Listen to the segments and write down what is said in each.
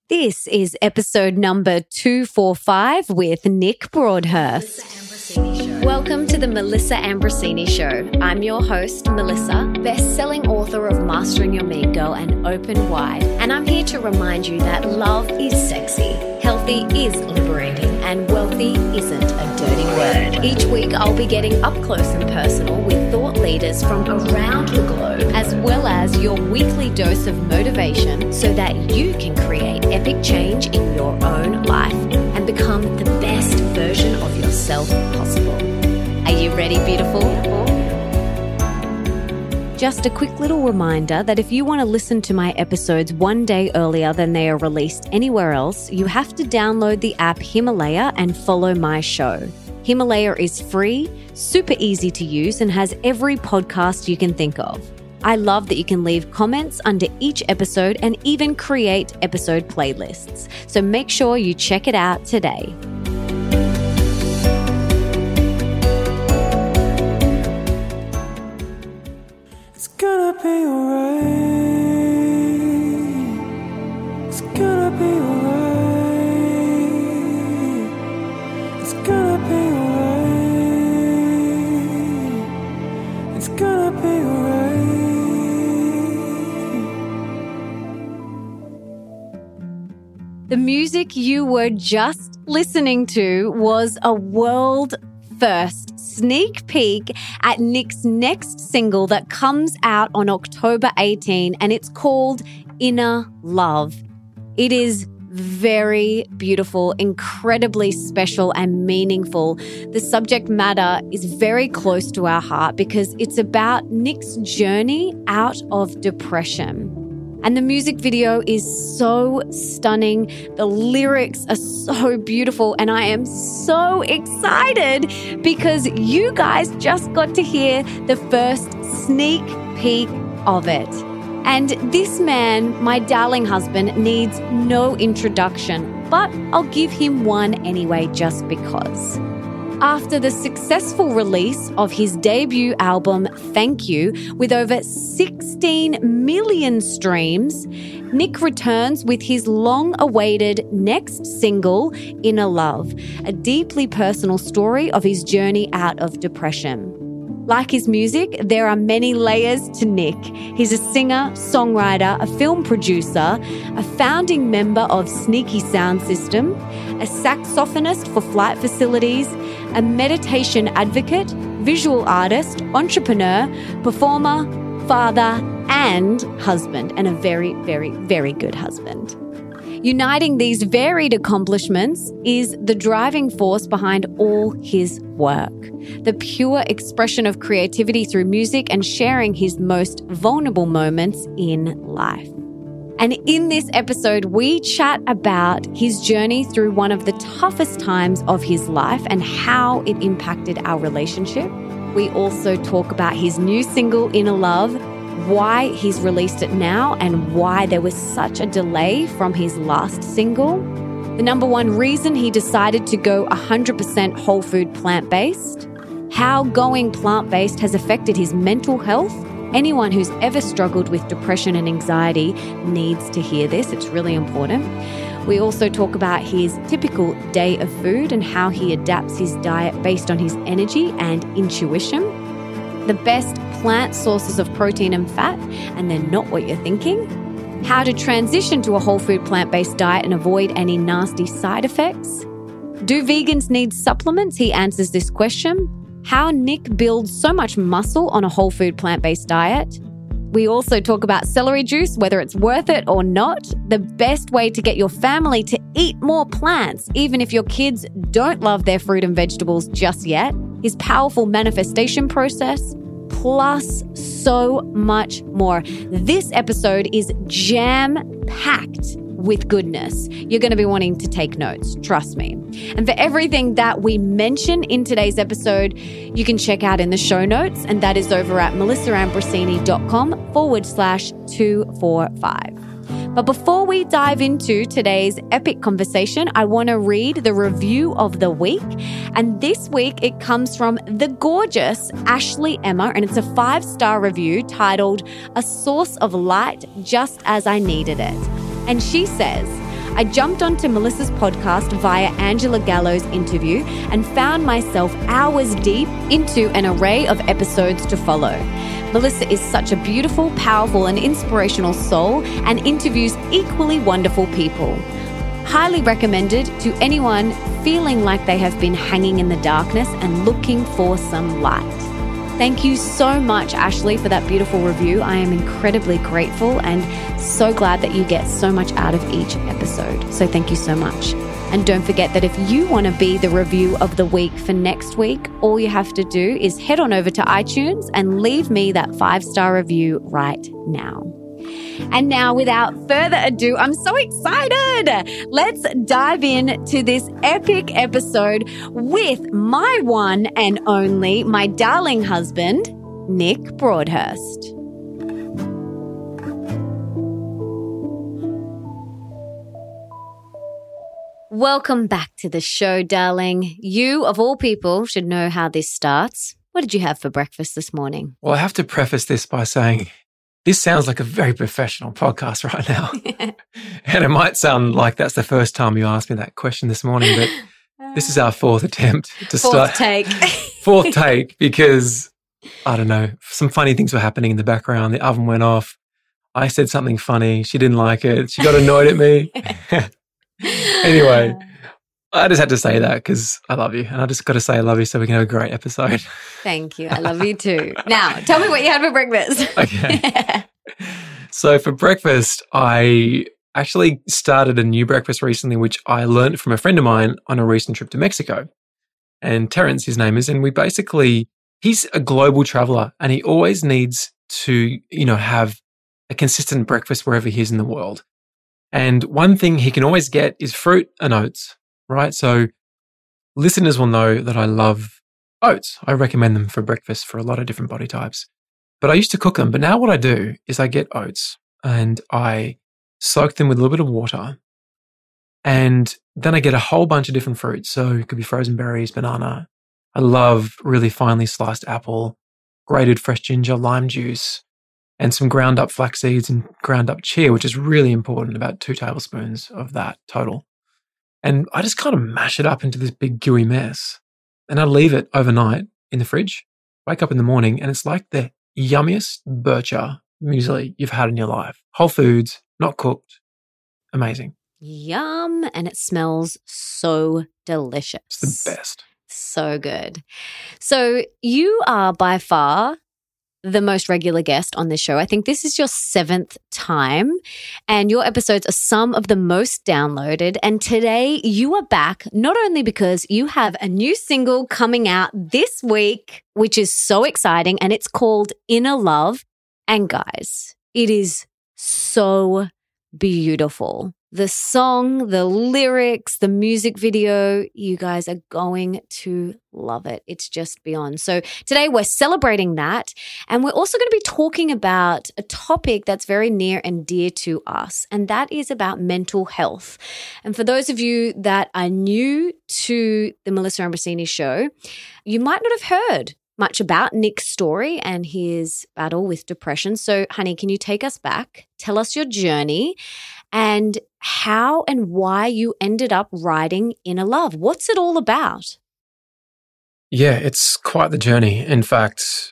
This is episode number 245 with Nick Broadhurst. Welcome to the Melissa Ambrosini Show. I'm your host, Melissa, best-selling author of Mastering Your Mean Girl and Open Wide. And I'm here to remind you that love is sexy, healthy is liberating, and wealthy isn't a dirty word. Each week, I'll be getting up close and personal with thought leaders from around the globe, as well as your weekly dose of motivation so that you can create epic change in your own life and become the best version of yourself possible. Are you ready, beautiful? Just a quick little reminder that if you want to listen to my episodes one day earlier than they are released anywhere else, you have to download the app Himalaya and follow my show. Himalaya is free, super easy to use, and has every podcast you can think of. I love that you can leave comments under each episode and even create episode playlists. So make sure you check it out today. It's gonna be alright. It's gonna be alright. It's gonna be alright. It's gonna be alright. The music you were just listening to was a world first sneak peek at Nick's next single that comes out on October 18, and it's called Inner Love. It is very beautiful, incredibly special and meaningful. The subject matter is very close to our heart because it's about Nick's journey out of depression. And the music video is so stunning. The lyrics are so beautiful. And I am so excited because you guys just got to hear the first sneak peek of it. And this man, my darling husband, needs no introduction, but I'll give him one anyway just because. After the successful release of his debut album, Thank You, with over 16 million streams, Nick returns with his long-awaited next single, Inner Love, a deeply personal story of his journey out of depression. Like his music, there are many layers to Nick. He's a singer, songwriter, a film producer, a founding member of Sneaky Sound System, a saxophonist for Flight Facilities, a meditation advocate, visual artist, entrepreneur, performer, father, and husband, and a very, very, very good husband. Uniting these varied accomplishments is the driving force behind all his work, the pure expression of creativity through music and sharing his most vulnerable moments in life. And in this episode, we chat about his journey through one of the toughest times of his life and how it impacted our relationship. We also talk about his new single, Inner Love, why he's released it now and why there was such a delay from his last single. The number one reason he decided to go 100% whole food plant-based. How going plant-based has affected his mental health. Anyone who's ever struggled with depression and anxiety needs to hear this. It's really important. We also talk about his typical day of food and how he adapts his diet based on his energy and intuition. The best plant sources of protein and fat, and they're not what you're thinking. How to transition to a whole food plant-based diet and avoid any nasty side effects. Do vegans need supplements? He answers this question. How Nick builds so much muscle on a whole food plant-based diet. We also talk about celery juice, whether it's worth it or not. The best way to get your family to eat more plants, even if your kids don't love their fruit and vegetables just yet. His powerful manifestation process, plus so much more. This episode is jam-packed with goodness. You're going to be wanting to take notes, trust me. And for everything that we mention in today's episode, you can check out in the show notes, and that is over at melissaambrosini.com/245. But before we dive into today's epic conversation, I want to read the review of the week. And this week, it comes from the gorgeous Ashley Emma, and it's a 5-star review titled, "A Source of Light Just As I Needed It." And she says, I jumped onto Melissa's podcast via Angela Gallo's interview and found myself hours deep into an array of episodes to follow. Melissa is such a beautiful, powerful, and inspirational soul and interviews equally wonderful people. Highly recommended to anyone feeling like they have been hanging in the darkness and looking for some light. Thank you so much, Ashley, for that beautiful review. I am incredibly grateful and so glad that you get so much out of each episode. So thank you so much. And don't forget that if you want to be the review of the week for next week, all you have to do is head on over to iTunes and leave me that 5-star review right now. And now, without further ado, I'm so excited. Let's dive in to this epic episode with my one and only, my darling husband, Nick Broadhurst. Welcome back to the show, darling. You, of all people, should know how this starts. What did you have for breakfast this morning? Well, I have to preface this by saying this sounds like a very professional podcast right now. And it might sound like that's the first time you asked me that question this morning, but this is our fourth attempt to start. Fourth take, because, I don't know, some funny things were happening in the background. The oven went off. I said something funny. She didn't like it. She got annoyed at me. Anyway, I just had to say that because I love you. And I just got to say I love you so we can have a great episode. Thank you. I love you too. Now, tell me what you had for breakfast. Okay. So for breakfast, I actually started a new breakfast recently, which I learned from a friend of mine on a recent trip to Mexico. And Terrence, his name is, and he's a global traveler and he always needs to, have a consistent breakfast wherever he is in the world. And one thing he can always get is fruit and oats, right? So listeners will know that I love oats. I recommend them for breakfast for a lot of different body types. But I used to cook them. But now what I do is I get oats and I soak them with a little bit of water. And then I get a whole bunch of different fruits. So it could be frozen berries, banana. I love really finely sliced apple, grated fresh ginger, lime juice, and some ground up flax seeds and ground up chia, which is really important, about 2 tablespoons of that total. And I just kind of mash it up into this big gooey mess. And I leave it overnight in the fridge, wake up in the morning, and it's like the yummiest Bircher muesli you've had in your life. Whole foods, not cooked. Amazing. Yum. And it smells so delicious. It's the best. So good. So you are by far the most regular guest on this show. I think this is your 7th time, and your episodes are some of the most downloaded. And today you are back not only because you have a new single coming out this week, which is so exciting, and it's called Inner Love. And guys, it is so beautiful. The song, the lyrics, the music video, you guys are going to love it. It's just beyond. So today we're celebrating that. And we're also going to be talking about a topic that's very near and dear to us. And that is about mental health. And for those of you that are new to the Melissa Ambrosini show, you might not have heard much about Nick's story and his battle with depression. So, honey, can you take us back? Tell us your journey and how and why you ended up writing Inner Love. What's it all about? Yeah, it's quite the journey. In fact,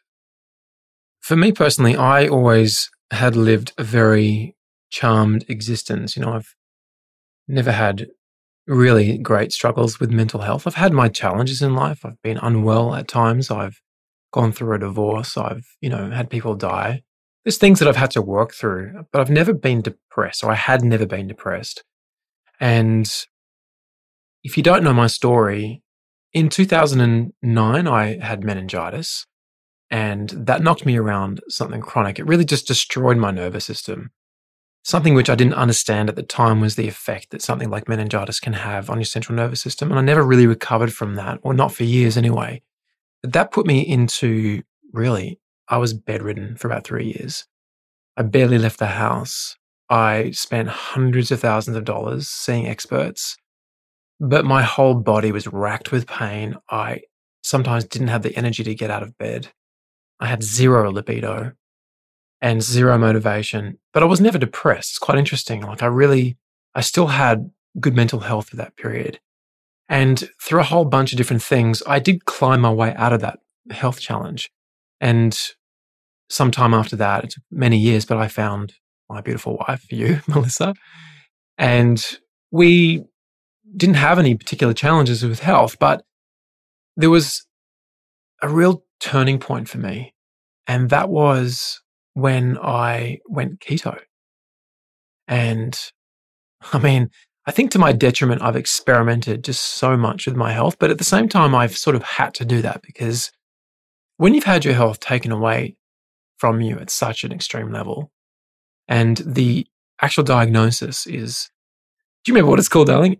for me personally, I always had lived a very charmed existence. I've never had really great struggles with mental health. I've had my challenges in life. I've been unwell at times. I've gone through a divorce. I've, had people die. There's things that I've had to work through, but I've never been depressed, or I had never been depressed. And if you don't know my story, in 2009, I had meningitis, and that knocked me around something chronic. It really just destroyed my nervous system. Something which I didn't understand at the time was the effect that something like meningitis can have on your central nervous system. And I never really recovered from that, or not for years anyway. But that put me into I was bedridden for about 3 years. I barely left the house. I spent hundreds of thousands of dollars seeing experts, but my whole body was racked with pain. I sometimes didn't have the energy to get out of bed. I had zero libido and zero motivation, but I was never depressed. It's quite interesting. I still had good mental health for that period. And through a whole bunch of different things, I did climb my way out of that health challenge. And sometime after that, it took many years, but I found my beautiful wife, you, Melissa. And we didn't have any particular challenges with health, but there was a real turning point for me. And that was when I went keto. And I mean, I think to my detriment, I've experimented just so much with my health, but at the same time, I've sort of had to do that because when you've had your health taken away from you at such an extreme level, and the actual diagnosis is, do you remember what it's called, darling?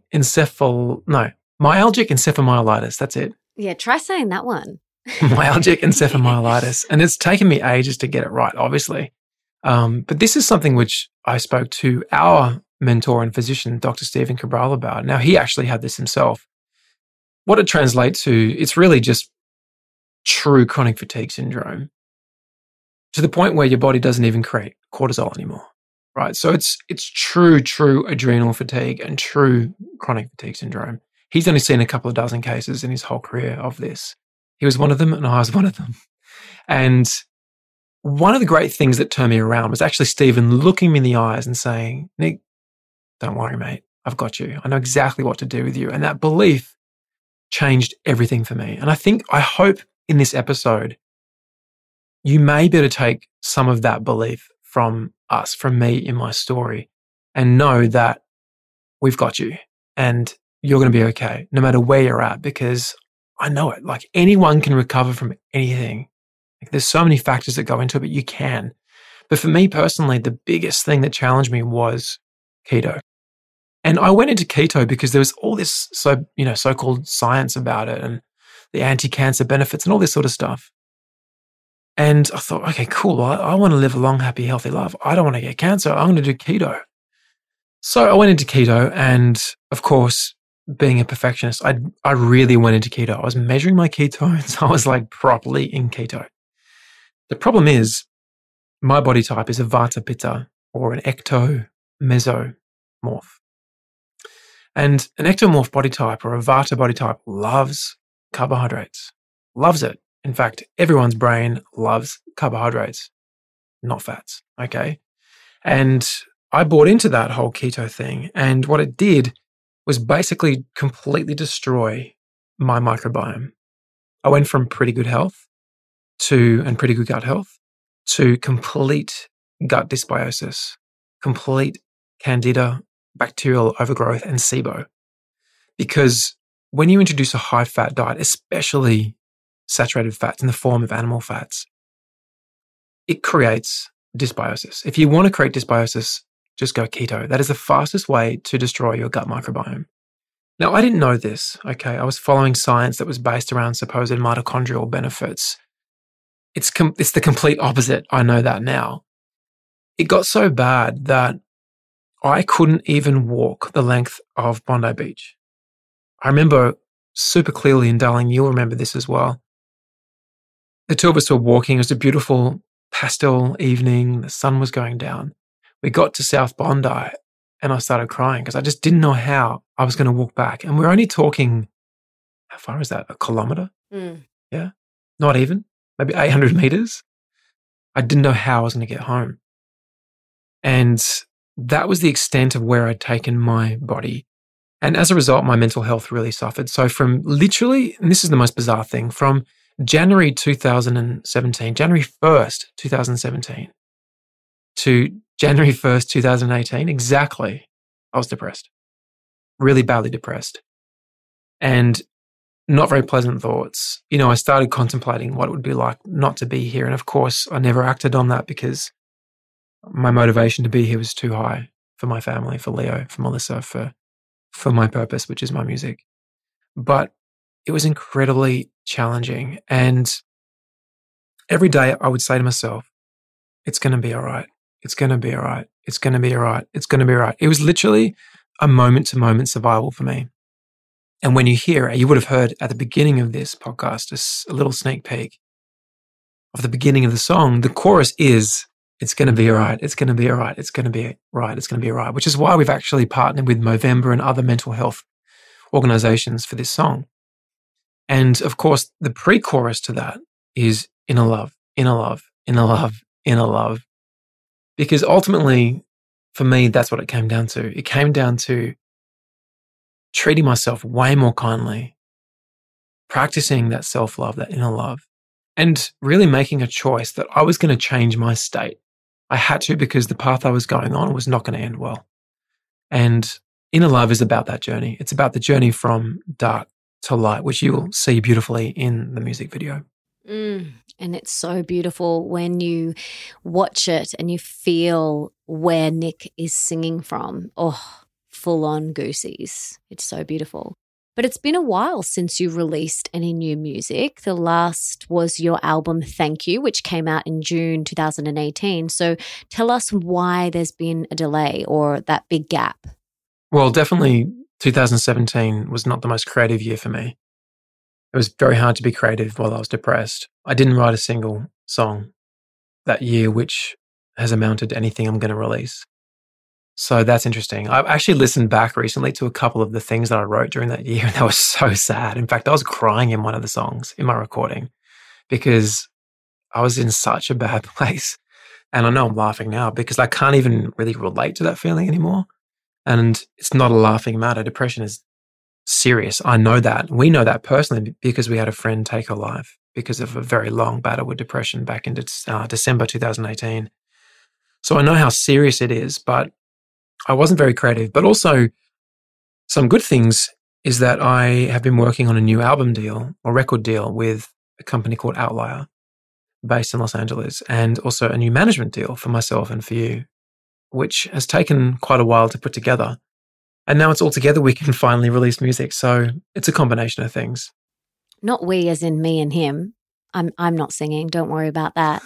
Myalgic encephalomyelitis. That's it. Yeah, try saying that one. Myalgic encephalomyelitis. And it's taken me ages to get it right, obviously. But this is something which I spoke to our mentor and physician, Dr. Stephen Cabral, about. Now, he actually had this himself. What it translates to, it's really just true chronic fatigue syndrome to the point where your body doesn't even create cortisol anymore, right? So it's true adrenal fatigue and true chronic fatigue syndrome. He's only seen a couple of dozen cases in his whole career of this. He was one of them and I was one of them. And one of the great things that turned me around was actually Stephen looking me in the eyes and saying, Nick, don't worry, mate. I've got you. I know exactly what to do with you. And that belief changed everything for me. And I hope in this episode, you may be able to take some of that belief from us, from me in my story, and know that we've got you and you're going to be okay, no matter where you're at, because I know it. Like anyone can recover from anything. Like there's so many factors that go into it, but you can. But for me personally, the biggest thing that challenged me was keto. And I went into keto because there was all this so-called science about it and the anti-cancer benefits and all this sort of stuff. And I thought, okay, cool. I want to live a long, happy, healthy life. I don't want to get cancer. I'm going to do keto. So I went into keto, and of course, being a perfectionist, I really went into keto. I was measuring my ketones. I was like properly in keto. The problem is my body type is a Vata Pitta or an ecto mesomorph. And an ectomorph body type or a Vata body type loves carbohydrates, loves it. In fact, everyone's brain loves carbohydrates, not fats, okay? And I bought into that whole keto thing. And what it did was basically completely destroy my microbiome. I went from pretty good health and pretty good gut health to complete gut dysbiosis, complete candida, bacterial overgrowth, and SIBO. Because when you introduce a high-fat diet, especially saturated fats in the form of animal fats, it creates dysbiosis. If you want to create dysbiosis, just go keto. That is the fastest way to destroy your gut microbiome. Now, I didn't know this, okay? I was following science that was based around supposed mitochondrial benefits. It's the complete opposite. I know that now. It got so bad that I couldn't even walk the length of Bondi Beach. I remember super clearly, and darling, you'll remember this as well. The two of us were walking. It was a beautiful pastel evening. The sun was going down. We got to South Bondi and I started crying because I just didn't know how I was going to walk back. And we're only talking, how far is that? A kilometer? Yeah. Not even. Maybe 800 meters. I didn't know how I was going to get home. And that was the extent of where I'd taken my body. And as a result, my mental health really suffered. So from literally, and this is the most bizarre thing, from January 2017, January 1st, 2017 to January 1st, 2018, exactly, I was depressed, really badly depressed, and not very pleasant thoughts. You know, I started contemplating what it would be like not to be here. And of course, I never acted on that because my motivation to be here was too high for my family, for Leo, for Melissa, for my purpose, which is my music. But it was incredibly challenging. And every day I would say to myself, it's going to be all right. It's going to be all right. It's going to be all right. It's going to be all right. It was literally a moment-to-moment survival for me. And when you hear, you would have heard at the beginning of this podcast, a little sneak peek of the beginning of the song. The chorus is, It's going to be all right. It's going to be all right. It's going to be right. It's going to be all right, which is why we've actually partnered with Movember and other mental health organizations for this song. And of course, the pre-chorus to that is inner love, inner love, inner love, inner love. Because ultimately, for me, that's what it came down to. It came down to treating myself way more kindly, practicing that self-love, that inner love, and really making a choice that I was going to change my state. I had to, because the path I was going on was not going to end well. And inner love is about that journey. It's about the journey from dark to light, which you will see beautifully in the music video. And it's so beautiful when you watch it and you feel where Nick is singing from. Oh, full on goosies. It's so beautiful. But it's been a while since you released any new music. The last was your album, Thank You, which came out in June 2018. So tell us why there's been a delay or that big gap. Well, definitely 2017 was not the most creative year for me. It was very hard to be creative while I was depressed. I didn't write a single song that year, which has amounted to anything I'm going to release. So that's interesting. I've actually listened back recently to a couple of the things that I wrote during that year, and that was so sad. In fact, I was crying in one of the songs in my recording because I was in such a bad place. And I know I'm laughing now because I can't even really relate to that feeling anymore. And it's not a laughing matter. Depression is serious. I know that. We know that personally because we had a friend take her life because of a very long battle with depression back in December 2018. So I know how serious it is, but I wasn't very creative. But also some good things is that I have been working on a new album deal or record deal with a company called Outlier based in Los Angeles, and also a new management deal for myself and for you, which has taken quite a while to put together. And now it's all together, we can finally release music. So it's a combination of things. Not we as in me and him. I'm not singing. Don't worry about that.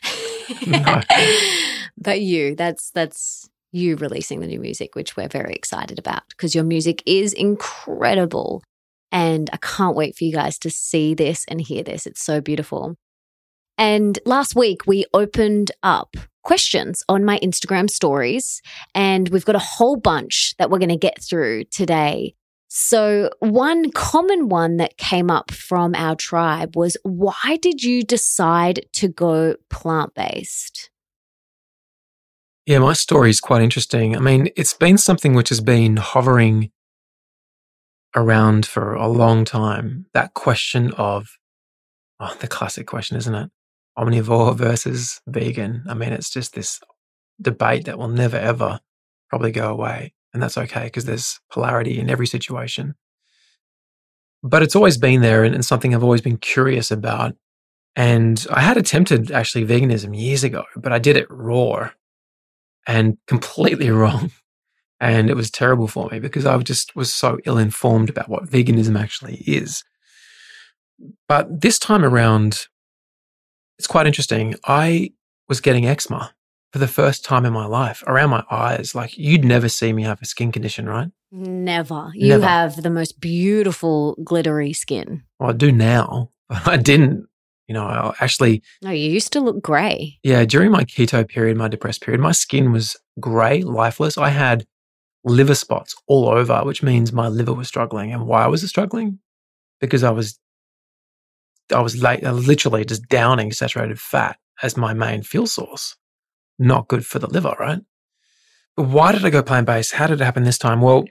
No. But you, that's you releasing the new music, which we're very excited about because your music is incredible. And I can't wait for you guys to see this and hear this. It's so beautiful. And last week we opened up questions on my Instagram stories, and we've got a whole bunch that we're going to get through today. So one common one that came up from our tribe was, why did you decide to go plant-based? Yeah, my story is quite interesting. I mean, it's been something which has been hovering around for a long time. That question of, the classic question, isn't it? Omnivore versus vegan. I mean, it's just this debate that will never, ever probably go away. And that's okay because there's polarity in every situation. But it's always been there and something I've always been curious about. And I had attempted actually veganism years ago, but I did it raw and completely wrong. And it was terrible for me because I just was so ill-informed about what veganism actually is. But this time around, it's quite interesting. I was getting eczema for the first time in my life around my eyes. Like, you'd never see me have a skin condition, right? Never. You have the most beautiful glittery skin. Well, I do now, but I didn't. I actually... No, you used to look grey. Yeah, during my keto period, my depressed period, my skin was grey, lifeless. I had liver spots all over, which means my liver was struggling. And why was it struggling? Because I was literally just downing saturated fat as my main fuel source. Not good for the liver, right? But why did I go plant-based? How did it happen this time? Well,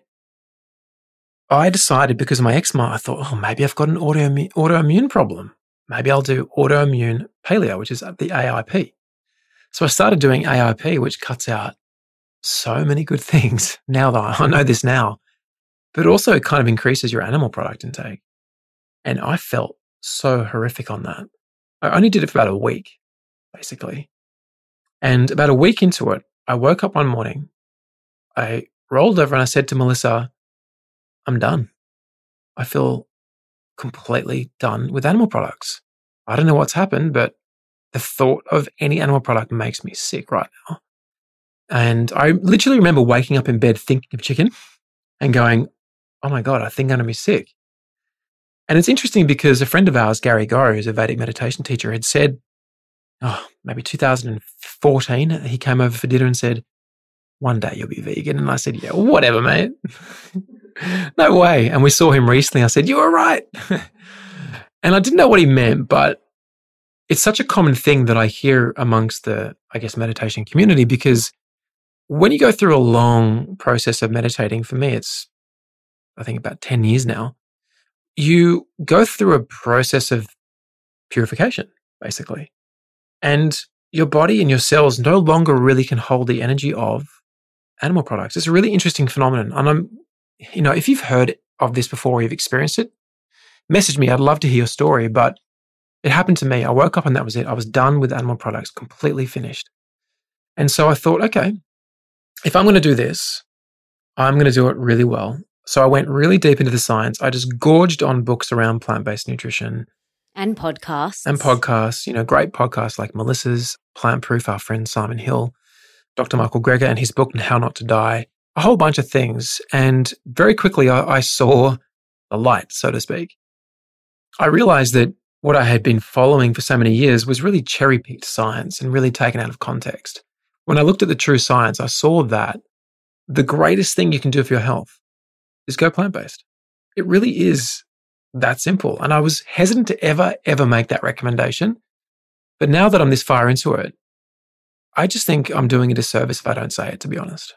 I decided because of my eczema, I thought, maybe I've got an autoimmune problem. Maybe I'll do autoimmune paleo, which is the AIP. So I started doing AIP, which cuts out so many good things now that I know this now, but also it kind of increases your animal product intake. And I felt so horrific on that. I only did it for about a week, basically. And about a week into it, I woke up one morning, I rolled over and I said to Melissa, I'm done. I feel completely done with animal products. I don't know what's happened, but the thought of any animal product makes me sick right now. And I literally remember waking up in bed thinking of chicken and going, oh my God, I think I'm going to be sick. And it's interesting because a friend of ours, Gary Gorry, who's a Vedic meditation teacher, had said maybe 2014, he came over for dinner and said, "One day you'll be vegan." And I said, "Yeah, whatever, mate." No way. And we saw him recently. I said, "You were right." And I didn't know what he meant, but it's such a common thing that I hear amongst the, I guess, meditation community, because when you go through a long process of meditating, for me, it's, I think, about 10 years now, you go through a process of purification, basically. And your body and your cells no longer really can hold the energy of animal products. It's a really interesting phenomenon. And if you've heard of this before, or you've experienced it, message me. I'd love to hear your story, but it happened to me. I woke up and that was it. I was done with animal products, completely finished. And so I thought, okay, if I'm going to do this, I'm going to do it really well. So I went really deep into the science. I just gorged on books around plant-based nutrition. And podcasts. Great podcasts like Melissa's, Plant Proof, our friend Simon Hill, Dr. Michael Greger and his book, How Not to Die, a whole bunch of things. And very quickly, I saw the light, so to speak. I realized that what I had been following for so many years was really cherry-picked science and really taken out of context. When I looked at the true science, I saw that the greatest thing you can do for your health is go plant-based. It really is that simple. And I was hesitant to ever make that recommendation. But now that I'm this far into it, I just think I'm doing a disservice if I don't say it, to be honest.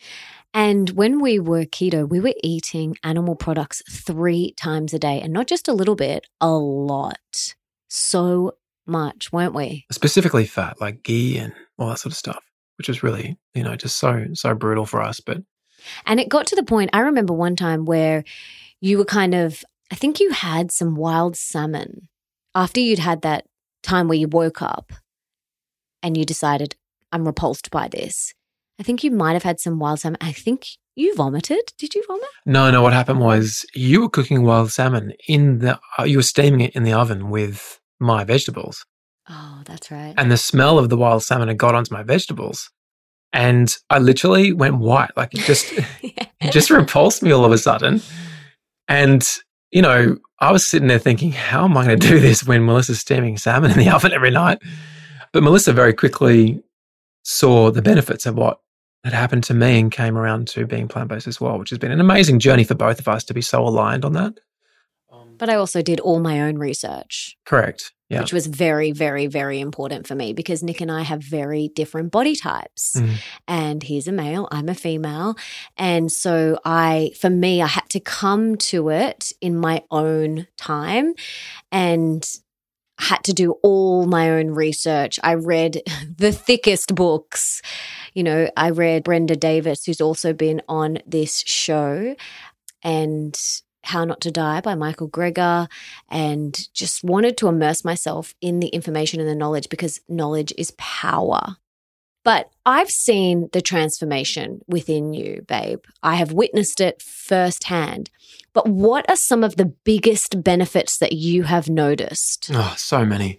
And when we were keto, we were eating animal products 3 times a day, and not just a little bit, a lot. So much, weren't we? Specifically fat, like ghee and all that sort of stuff, which was really, just so brutal for us. And it got to the point, I remember one time where you were I think you had some wild salmon after you'd had that time where you woke up and you decided, I'm repulsed by this. I think you might have had some wild salmon. I think you vomited. Did you vomit? No. What happened was you were cooking wild salmon you were steaming it in the oven with my vegetables. Oh, that's right. And the smell of the wild salmon had got onto my vegetables. And I literally went white. Like it just repulsed me all of a sudden. And, I was sitting there thinking, how am I going to do this when Melissa's steaming salmon in the oven every night? But Melissa very quickly saw the benefits of what had happened to me and came around to being plant-based as well, which has been an amazing journey for both of us to be so aligned on that. But I also did all my own research. Correct. Yeah. Which was very, very, very important for me because Nick and I have very different body types. And he's a male, I'm a female. And so for me, I had to come to it in my own time and had to do all my own research. I read the thickest books. I read Brenda Davis, who's also been on this show, and How Not to Die by Michael Greger, and just wanted to immerse myself in the information and the knowledge because knowledge is power. But I've seen the transformation within you, babe. I have witnessed it firsthand. But what are some of the biggest benefits that you have noticed? Oh, so many.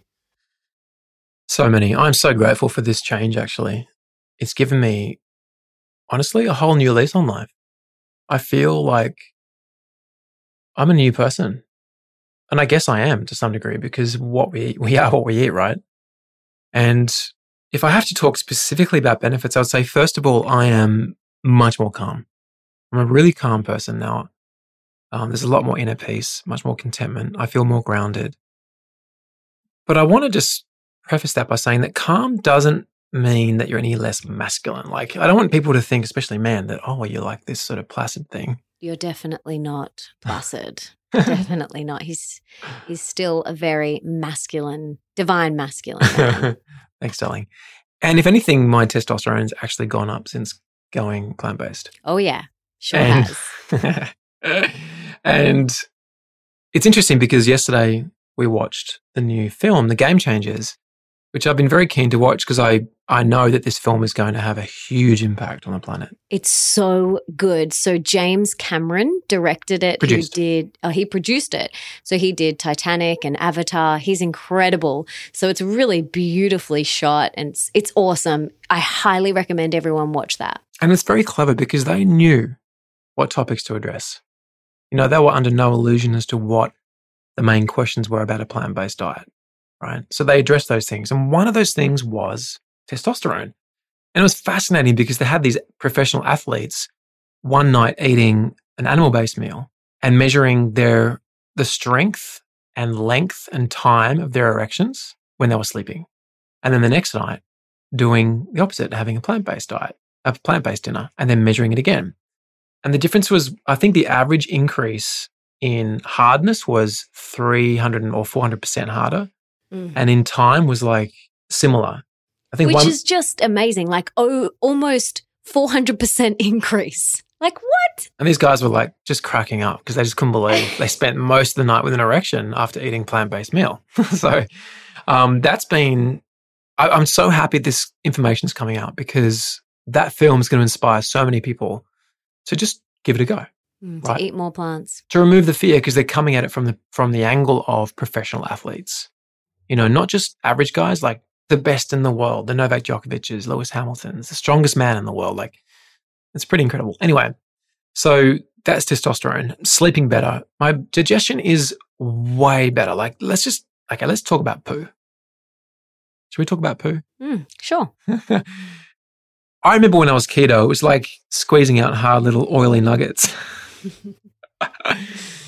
So many. I'm so grateful for this change, actually. It's given me, honestly, a whole new lease on life. I feel like I'm a new person. And I guess I am to some degree because we are what we eat, right? And if I have to talk specifically about benefits, I would say, first of all, I am much more calm. I'm a really calm person now. There's a lot more inner peace, much more contentment. I feel more grounded. But I want to just preface that by saying that calm doesn't mean that you're any less masculine. Like, I don't want people to think, especially men, that, you're like this sort of placid thing. You're definitely not placid. Definitely not. He's still a very masculine, divine masculine man. Thanks, darling. And if anything, my testosterone's actually gone up since going plant-based. Oh, yeah. Sure has. And it's interesting because yesterday we watched the new film, The Game Changers, which I've been very keen to watch because I know that this film is going to have a huge impact on the planet. It's so good. So James Cameron directed it. He produced it. So he did Titanic and Avatar. He's incredible. So it's really beautifully shot and it's awesome. I highly recommend everyone watch that. And it's very clever because they knew what topics to address. They were under no illusion as to what the main questions were about a plant-based diet. right? So they addressed those things. And one of those things was testosterone. And it was fascinating because they had these professional athletes one night eating an animal-based meal and measuring the strength and length and time of their erections when they were sleeping. And then the next night doing the opposite, having a plant-based diet, a plant-based dinner, and then measuring it again. And the difference was, I think the average increase in hardness was 300 or 400% harder. And in time was like similar. I think Which is just amazing. Like, almost 400% increase. Like, what? And these guys were like just cracking up because they just couldn't believe they spent most of the night with an erection after eating plant-based meal. So that's been, I'm so happy this information is coming out because that film is going to inspire so many people to just give it a go. To eat more plants. To remove the fear because they're coming at it from the angle of professional athletes. You know, not just average guys, like the best in the world, the Novak Djokovic's, Lewis Hamilton's, the strongest man in the world. Like, it's pretty incredible. Anyway, so that's testosterone. Sleeping better. My digestion is way better. Like, let's talk about poo. Should we talk about poo? Sure. I remember when I was keto, it was like squeezing out hard little oily nuggets. But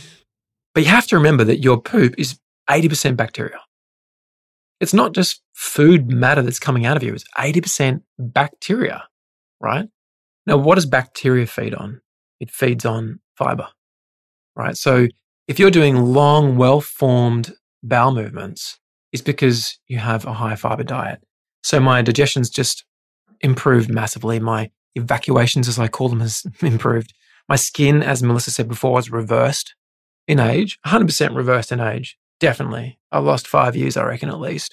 you have to remember that your poop is 80% bacteria. It's not just food matter that's coming out of you. It's 80% bacteria, right? Now, what does bacteria feed on? It feeds on fiber, right? So if you're doing long, well-formed bowel movements, it's because you have a high fiber diet. So my digestion's just improved massively. My evacuations, as I call them, has improved. My skin, as Melissa said before, is reversed in age, 100% reversed in age. Definitely. I lost 5 years, I reckon, at least.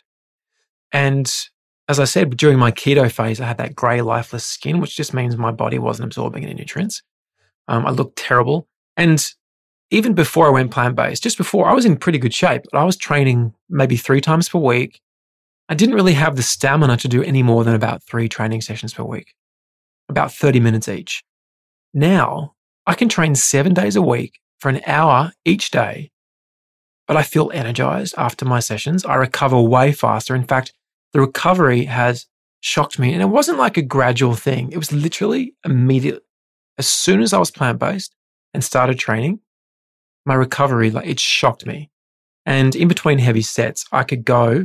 And as I said, during my keto phase, I had that grey, lifeless skin, which just means my body wasn't absorbing any nutrients. I looked terrible. And even before I went plant-based, just before, I was in pretty good shape. I was training maybe 3 times per week. I didn't really have the stamina to do any more than about 3 training sessions per week, about 30 minutes each. Now, I can train 7 days a week for an hour each day, but I feel energized after my sessions. I recover way faster. In fact, the recovery has shocked me. And it wasn't like a gradual thing. It was literally immediate. As soon as I was plant-based and started training, my recovery, like, it shocked me. And in between heavy sets, I could go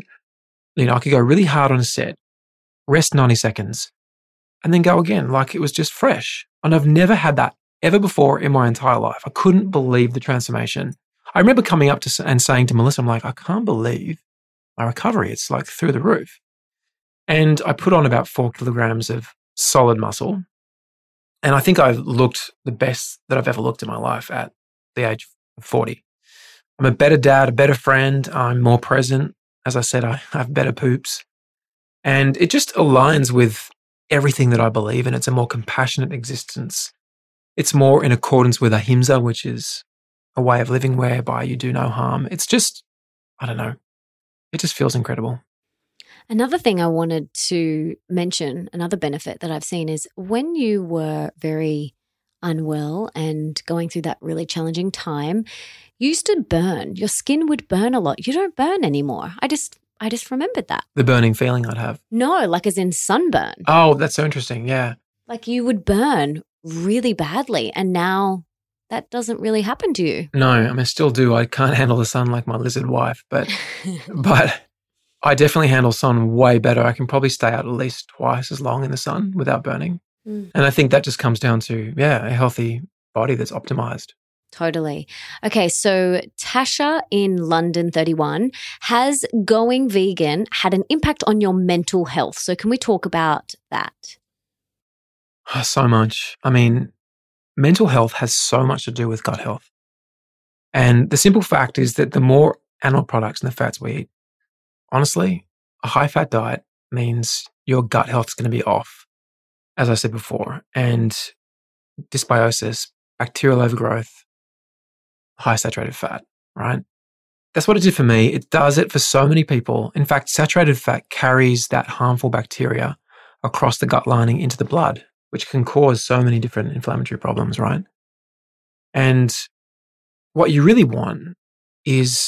really hard on a set, rest 90 seconds, and then go again like it was just fresh. And I've never had that ever before in my entire life. I couldn't believe the transformation. I remember coming up to and saying to Melissa, I'm like, I can't believe my recovery. It's like through the roof. And I put on about 4 kilograms of solid muscle. And I think I looked the best that I've ever looked in my life at the age of 40. I'm a better dad, a better friend. I'm more present. As I said, I have better poops. And it just aligns with everything that I believe in. It's a more compassionate existence. It's more in accordance with ahimsa, which is a way of living whereby you do no harm. It's just, I don't know. It just feels incredible. Another thing I wanted to mention, another benefit that I've seen is when you were very unwell and going through that really challenging time, you used to burn. Your skin would burn a lot. You don't burn anymore. I just remembered that. The burning feeling I'd have. No, like as in sunburn. Oh, that's so interesting. Yeah. Like you would burn really badly and now that doesn't really happen to you. No, I mean, I still do. I can't handle the sun like my lizard wife, but I definitely handle sun way better. I can probably stay out at least twice as long in the sun without burning. And I think that just comes down to, a healthy body that's optimized. Totally. Okay, so Tasha in London 31, has going vegan had an impact on your mental health? So can we talk about that? So much. I mean, mental health has so much to do with gut health. And the simple fact is that the more animal products and the fats we eat, honestly, a high-fat diet means your gut health is going to be off, as I said before. And dysbiosis, bacterial overgrowth, high saturated fat, right? That's what it did for me. It does it for so many people. In fact, saturated fat carries that harmful bacteria across the gut lining into the blood, which can cause so many different inflammatory problems, right? And what you really want is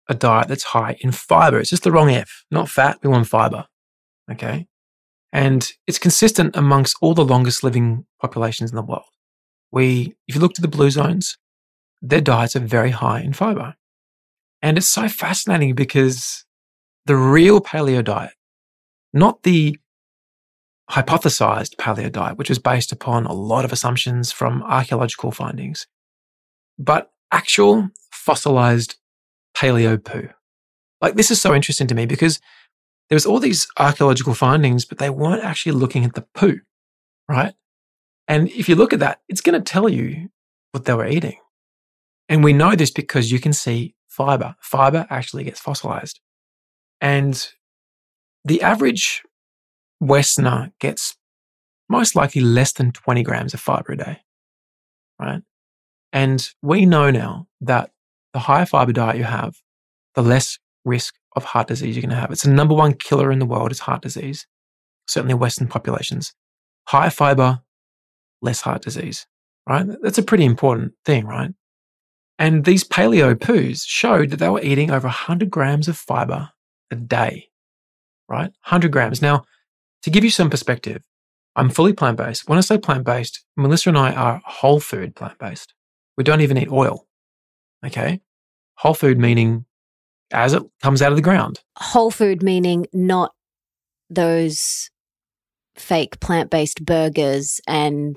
a diet that's high in fiber. It's just the wrong F, not fat. We want fiber. Okay. And it's consistent amongst all the longest living populations in the world. If you look to the blue zones, their diets are very high in fiber. And it's so fascinating because the real paleo diet, not the hypothesized paleo diet, which was based upon a lot of assumptions from archaeological findings, but actual fossilized paleo poo. Like, this is so interesting to me because there was all these archaeological findings, but they weren't actually looking at the poo, right? And if you look at that, it's going to tell you what they were eating. And we know this because you can see fiber. Fiber actually gets fossilized. And the average Westerner gets most likely less than 20 grams of fiber a day, right? And we know now that the higher fiber diet you have, the less risk of heart disease you're going to have. It's the number one killer in the world is heart disease, certainly Western populations. Higher fiber, less heart disease, right? That's a pretty important thing, right? And these paleo poos showed that they were eating over 100 grams of fiber a day, right? 100 grams. Now, to give you some perspective, I'm fully plant-based. When I say plant-based, Melissa and I are whole food plant-based. We don't even eat oil, okay? Whole food meaning as it comes out of the ground. Whole food meaning not those fake plant-based burgers and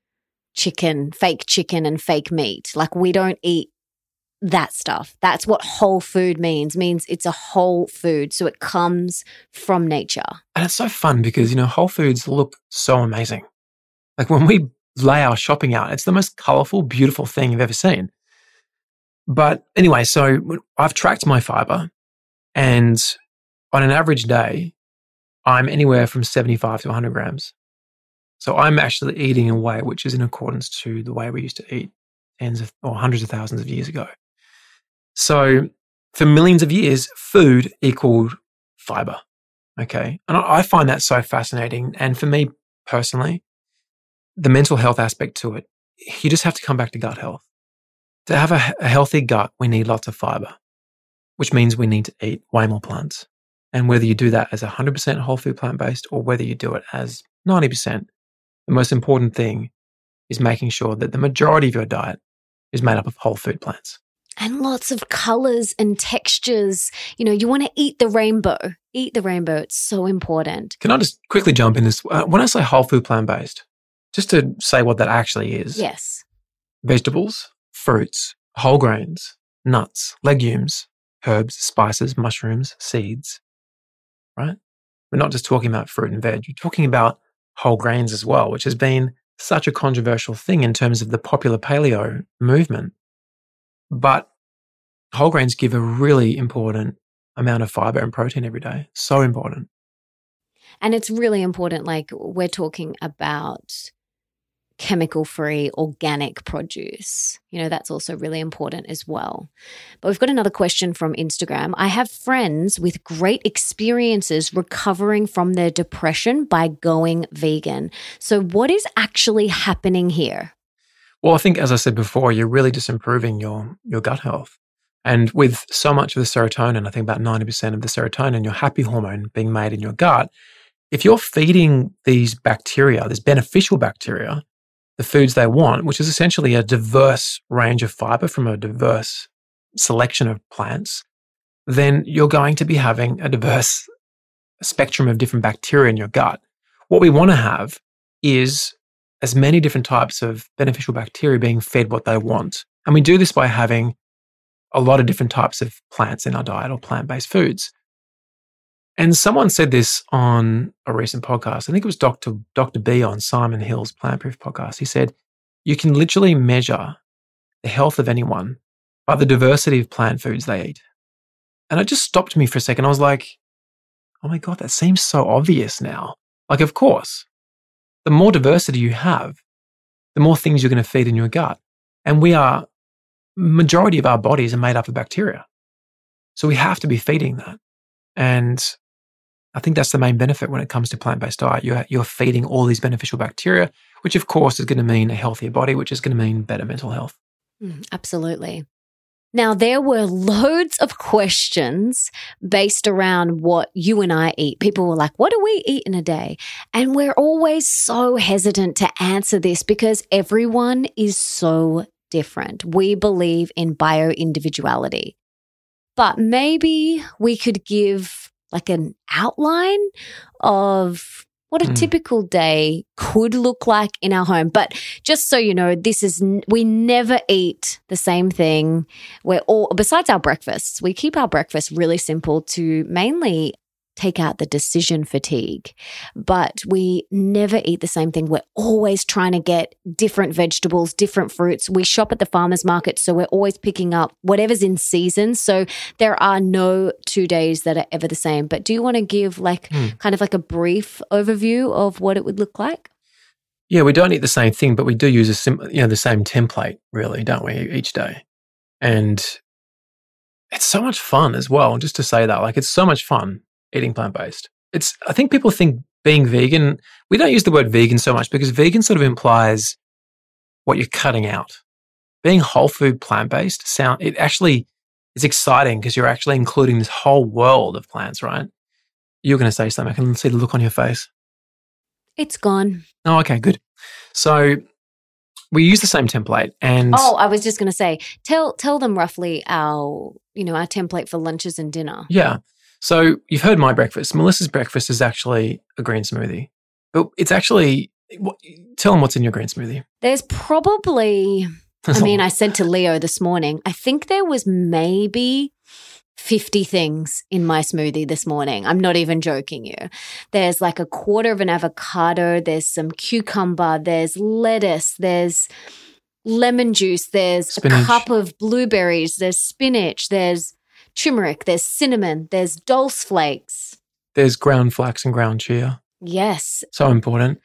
fake chicken and fake meat. Like, we don't eat that stuff. That's what whole food means it's a whole food. So it comes from nature. And it's so fun because, whole foods look so amazing. Like, when we lay our shopping out, it's the most colorful, beautiful thing you've ever seen. But anyway, so I've tracked my fiber, and on an average day, I'm anywhere from 75 to 100 grams. So I'm actually eating in a way which is in accordance to the way we used to eat tens of or hundreds of thousands of years ago. So for millions of years, food equaled fiber. Okay. And I find that so fascinating. And for me personally, the mental health aspect to it, you just have to come back to gut health. To have a healthy gut, we need lots of fiber, which means we need to eat way more plants. And whether you do that as 100% whole food plant-based or whether you do it as 90%, the most important thing is making sure that the majority of your diet is made up of whole food plants. And lots of colors and textures. You want to eat the rainbow. Eat the rainbow. It's so important. Can I just quickly jump in this? When I say whole food plant-based, just to say what that actually is. Yes. Vegetables, fruits, whole grains, nuts, legumes, herbs, spices, mushrooms, seeds, right? We're not just talking about fruit and veg. We're talking about whole grains as well, which has been such a controversial thing in terms of the popular paleo movement. But whole grains give a really important amount of fiber and protein every day. So important. And it's really important, like we're talking about chemical-free organic produce. That's also really important as well. But we've got another question from Instagram. I have friends with great experiences recovering from their depression by going vegan. So what is actually happening here? Well, I think, as I said before, you're really just improving your gut health. And with so much of the serotonin, I think about 90% of the serotonin, your happy hormone being made in your gut, if you're feeding these bacteria, this beneficial bacteria, the foods they want, which is essentially a diverse range of fiber from a diverse selection of plants, then you're going to be having a diverse spectrum of different bacteria in your gut. What we want to have is as many different types of beneficial bacteria being fed what they want. And we do this by having a lot of different types of plants in our diet or plant-based foods. And someone said this on a recent podcast. I think it was Dr. B on Simon Hill's Plant Proof podcast. He said, you can literally measure the health of anyone by the diversity of plant foods they eat. And it just stopped me for a second. I was like, oh my God, that seems so obvious now. Like, of course, the more diversity you have, the more things you're going to feed in your gut. And majority of our bodies are made up of bacteria. So we have to be feeding that. And I think that's the main benefit when it comes to plant-based diet. You're feeding all these beneficial bacteria, which of course is going to mean a healthier body, which is going to mean better mental health. Absolutely. Now, there were loads of questions based around what you and I eat. People were like, what do we eat in a day? And we're always so hesitant to answer this because everyone is so different. We believe in bio-individuality. But maybe we could give like an outline of what a typical day could look like in our home. But just so you know, we never eat the same thing. Besides our breakfasts, we keep our breakfast really simple to mainly take out the decision fatigue, but we never eat the same thing. We're always trying to get different vegetables, different fruits. We shop at the farmer's market, so we're always picking up whatever's in season. So there are no 2 days that are ever the same. But do you want to give kind of like a brief overview of what it would look like? Yeah, we don't eat the same thing, but we do use the same template, really, don't we, each day? And it's so much fun as well, just to say that. Like, it's so much fun eating plant-based. I think people think being vegan, we don't use the word vegan so much because vegan sort of implies what you're cutting out. Being whole food plant-based, it actually is exciting because you're actually including this whole world of plants, right? You're going to say something. I can see the look on your face. It's gone. Oh, okay, good. So we use the same template and... Oh, I was just going to say, tell them roughly our template for lunches and dinner. Yeah. So you've heard my breakfast. Melissa's breakfast is actually a green smoothie. But it's actually... Tell them what's in your green smoothie. There's probably... I said to Leo this morning, I think there was maybe 50 things in my smoothie this morning. I'm not even joking you. There's like a quarter of an avocado. There's some cucumber. There's lettuce. There's lemon juice. There's spinach. A cup of blueberries. There's spinach. There's turmeric. There's cinnamon. There's dulse flakes. There's ground flax and ground chia. Yes. So important.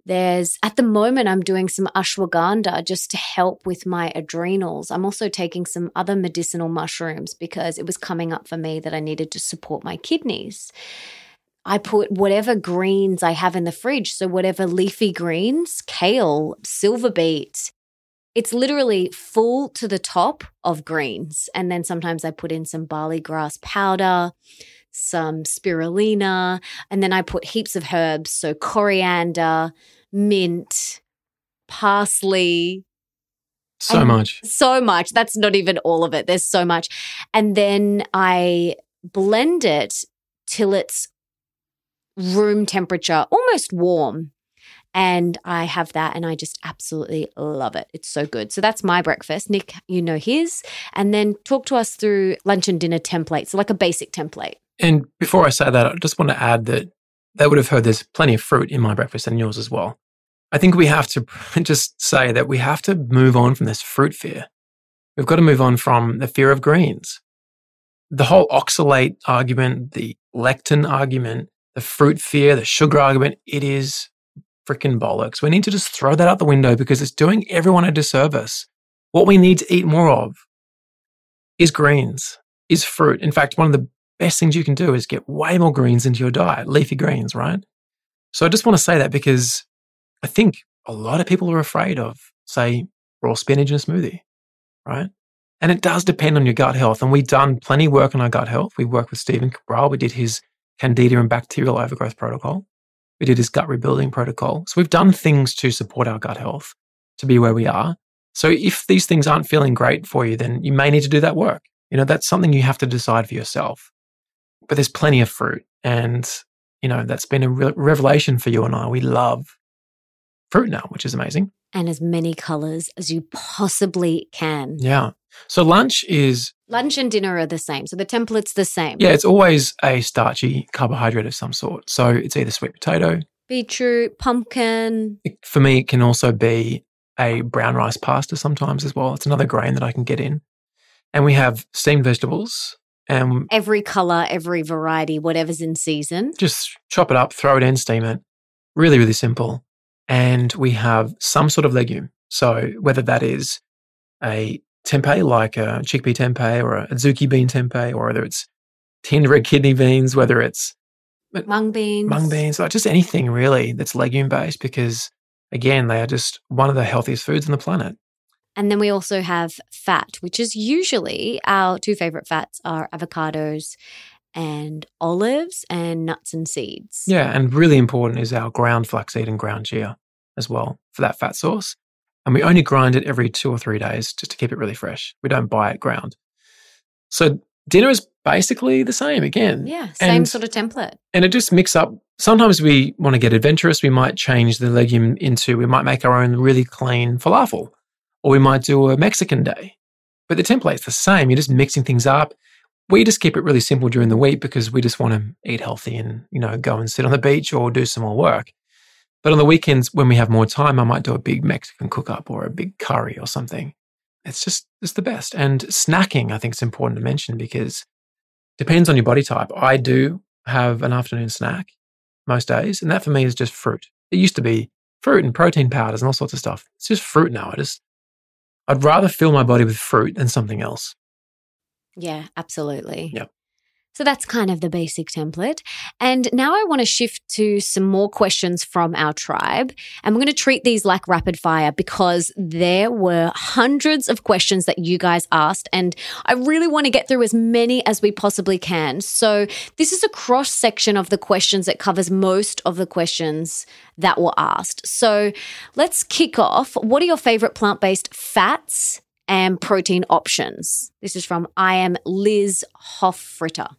At the moment, I'm doing some ashwagandha just to help with my adrenals. I'm also taking some other medicinal mushrooms because it was coming up for me that I needed to support my kidneys. I put whatever greens I have in the fridge, so whatever leafy greens, kale, silver beet. It's literally full to the top of greens. And then sometimes I put in some barley grass powder, some spirulina, and then I put heaps of herbs, so coriander, mint, parsley. So much. So much. That's not even all of it. There's so much. And then I blend it till it's room temperature, almost warm. And I have that and I just absolutely love it. It's so good. So that's my breakfast. Nick, you know his. And then talk to us through lunch and dinner templates, so like a basic template. And before I say that, I just want to add that they would have heard there's plenty of fruit in my breakfast and yours as well. I think we have to just say that we have to move on from this fruit fear. We've got to move on from the fear of greens. The whole oxalate argument, the lectin argument, the fruit fear, the sugar argument, it is freaking bollocks. We need to just throw that out the window because it's doing everyone a disservice. What we need to eat more of is greens, is fruit. In fact, one of the best things you can do is get way more greens into your diet, leafy greens, right? So I just want to say that because I think a lot of people are afraid of, say, raw spinach in a smoothie, right? And it does depend on your gut health. And we've done plenty of work on our gut health. We worked with Stephen Cabral. We did his Candida and bacterial overgrowth protocol. We did his gut rebuilding protocol. So we've done things to support our gut health to be where we are. So if these things aren't feeling great for you, then you may need to do that work. That's something you have to decide for yourself. But there's plenty of fruit. And, that's been a revelation for you and I. We love fruit now, which is amazing. And as many colors as you possibly can. Yeah. So lunch and dinner are the same. So the template's the same. Yeah, it's always a starchy carbohydrate of some sort. So it's either sweet potato, beetroot, pumpkin. For me, it can also be a brown rice pasta sometimes as well. It's another grain that I can get in. And we have steamed vegetables. Every color, every variety, whatever's in season. Just chop it up, throw it in, steam it. Really, really simple. And we have some sort of legume. So whether that is a tempeh, like a chickpea tempeh or a azuki bean tempeh, or whether it's tinned red kidney beans, whether it's mung beans, like just anything really that's legume based, because again, they are just one of the healthiest foods on the planet. And then we also have fat, which is usually our two favorite fats are avocados and olives and nuts and seeds. Yeah, and really important is our ground flaxseed and ground chia as well for that fat source. And we only grind it every 2 or 3 days just to keep it really fresh. We don't buy it ground. So dinner is basically the same again. Yeah, same sort of template. And it just mix up. Sometimes we want to get adventurous. We might change the legume we might make our own really clean falafel, or we might do a Mexican day. But the template's the same. You're just mixing things up. We just keep it really simple during the week because we just want to eat healthy and, go and sit on the beach or do some more work. But on the weekends, when we have more time, I might do a big Mexican cook-up or a big curry or something. It's the best. And snacking, I think it's important to mention because it depends on your body type. I do have an afternoon snack most days, and that for me is just fruit. It used to be fruit and protein powders and all sorts of stuff. It's just fruit now. I'd rather fill my body with fruit than something else. Yeah, absolutely. Yep. So that's kind of the basic template. And now I want to shift to some more questions from our tribe. And we're going to treat these like rapid fire because there were hundreds of questions that you guys asked. And I really want to get through as many as we possibly can. So this is a cross section of the questions that covers most of the questions that were asked. So let's kick off. What are your favorite plant-based fats and protein options? This is from I am Liz Hoffritter.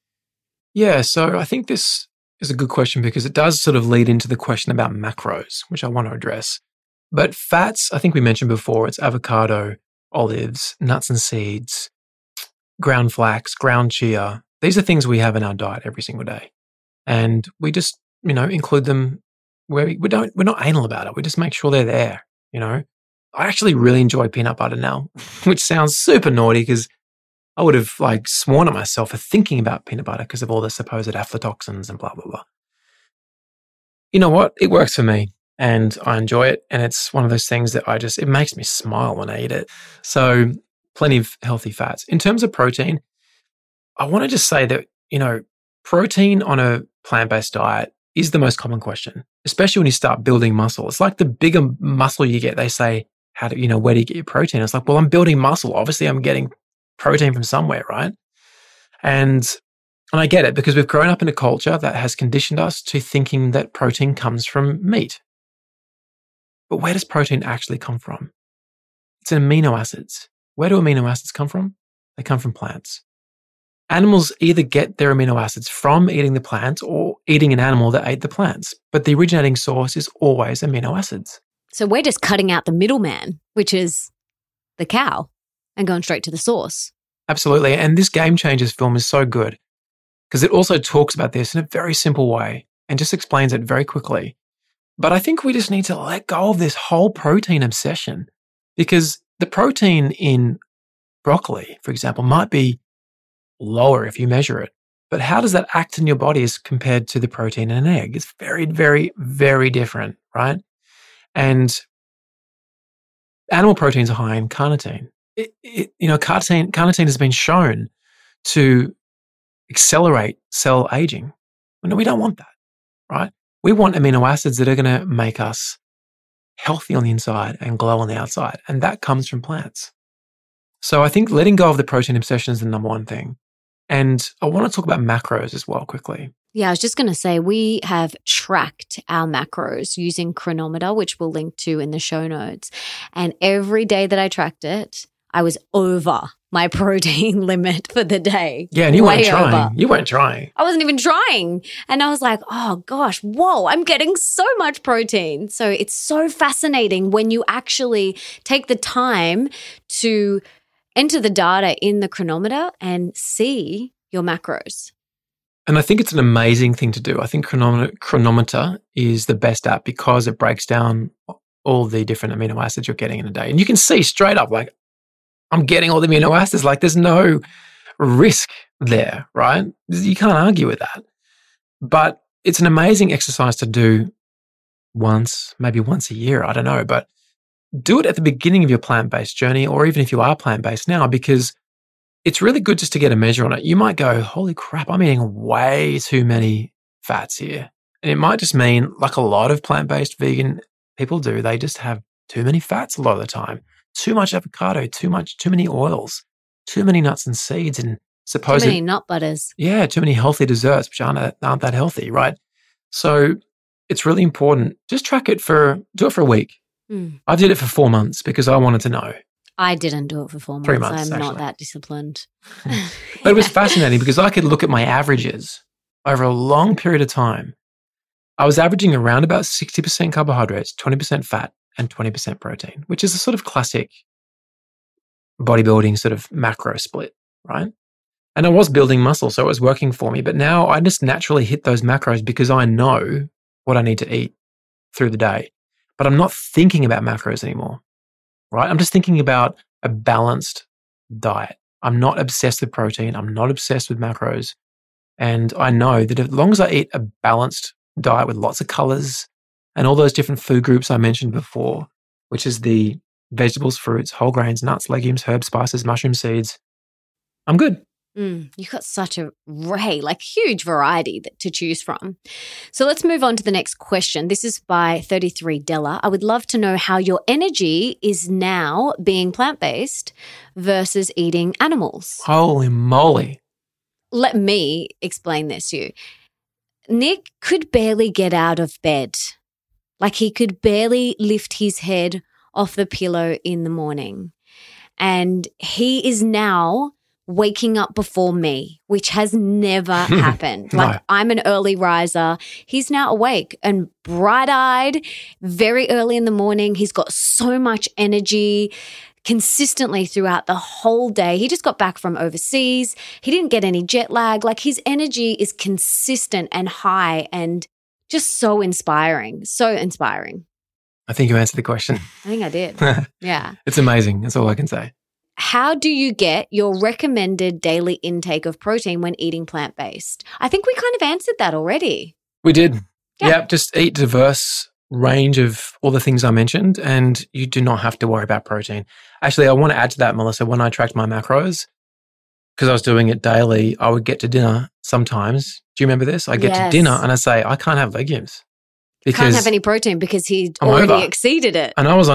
Yeah, so I think this is a good question because it does sort of lead into the question about macros, which I want to address. But fats, I think we mentioned before, it's avocado, olives, nuts and seeds, ground flax, ground chia. These are things we have in our diet every single day. And we just, include them where we're not anal about it. We just make sure they're there, I actually really enjoy peanut butter now, which sounds super naughty because I would have sworn at myself for thinking about peanut butter because of all the supposed aflatoxins and blah, blah, blah. You know what? It works for me and I enjoy it. And it's one of those things that it makes me smile when I eat it. So plenty of healthy fats. In terms of protein, I want to just say that, protein on a plant-based diet is the most common question, especially when you start building muscle. It's like the bigger muscle you get, they say, where do you get your protein? It's like, well, I'm building muscle. Obviously, I'm getting protein from somewhere, right? And I get it because we've grown up in a culture that has conditioned us to thinking that protein comes from meat. But where does protein actually come from? It's in amino acids. Where do amino acids come from? They come from plants. Animals either get their amino acids from eating the plant or eating an animal that ate the plants, but the originating source is always amino acids. So we're just cutting out the middleman, which is the cow, and going straight to the source. Absolutely. And this Game Changers film is so good because it also talks about this in a very simple way and just explains it very quickly. But I think we just need to let go of this whole protein obsession because the protein in broccoli, for example, might be lower if you measure it. But how does that act in your body as compared to the protein in an egg? It's very, very, very different, right? And animal proteins are high in carnitine. Carnitine has been shown to accelerate cell aging. No, we don't want that, right? We want amino acids that are going to make us healthy on the inside and glow on the outside. And that comes from plants. So I think letting go of the protein obsession is the number one thing. And I want to talk about macros as well quickly. Yeah, I was just going to say we have tracked our macros using Chronometer, which we'll link to in the show notes. And every day that I tracked it, I was over my protein limit for the day. Yeah, and you weren't trying. Over. You weren't trying. I wasn't even trying. And I was like, oh gosh, whoa, I'm getting so much protein. So it's so fascinating when you actually take the time to enter the data in the Chronometer and see your macros. And I think it's an amazing thing to do. I think Chronometer is the best app because it breaks down all the different amino acids you're getting in a day. And you can see straight up, I'm getting all the amino acids. There's no risk there, right? You can't argue with that. But it's an amazing exercise to do maybe once a year. I don't know. But do it at the beginning of your plant-based journey, or even if you are plant-based now, because it's really good just to get a measure on it. You might go, holy crap, I'm eating way too many fats here. And it might just mean, like a lot of plant-based vegan people do, they just have too many fats a lot of the time. too much avocado, too many oils, too many nuts and seeds, and Too many nut butters. yeah, too many healthy desserts which aren't that healthy, right? So it's really important. Just do it for a week. I did it for 4 months because I wanted to know. I didn't do it for 4 months. 3 months, I'm not actually. that disciplined. But it was fascinating because I could look at my averages over a long period of time. I was averaging around about 60% carbohydrates, 20% fat, and 20% protein, which is a sort of classic bodybuilding sort of macro split, right? And I was building muscle, so it was working for me. But now I just naturally hit those macros because I know what I need to eat through the day. But I'm not thinking about macros anymore, right? I'm just thinking about a balanced diet. I'm not obsessed with protein. I'm not obsessed with macros. And I know that as long as I eat a balanced diet with lots of colors and all those different food groups I mentioned before, which is the vegetables, fruits, whole grains, nuts, legumes, herbs, spices, mushroom seeds, I'm good. You've got such a huge variety to choose from. So let's move on to the next question. This is by 33 Della. I would love to know how your energy is now being plant-based versus eating animals. Holy moly. Let me explain this to you. Nick could barely get out of bed. Like he could barely lift his head off the pillow in the morning. And he is now waking up before me, which has never happened. No. I'm an early riser. He's now awake and bright-eyed very early in the morning. He's got so much energy consistently throughout the whole day. He just got back from overseas. He didn't get any jet lag. Like his energy is consistent and high and just so inspiring. So inspiring. I think you answered the question. I think I did. Yeah. It's amazing. That's all I can say. How do you get your recommended daily intake of protein when eating plant-based? I think we kind of answered that already. We did. Yeah. Yep. Just eat diverse range of all the things I mentioned, and you do not have to worry about protein. Actually, I want to add to that, Melissa. When I tracked my macros, because I was doing it daily, I would get to dinner sometimes. Do you remember this? I get to dinner and I say, I can't have legumes. Can't have any protein because he I'm already over. exceeded it. And I was on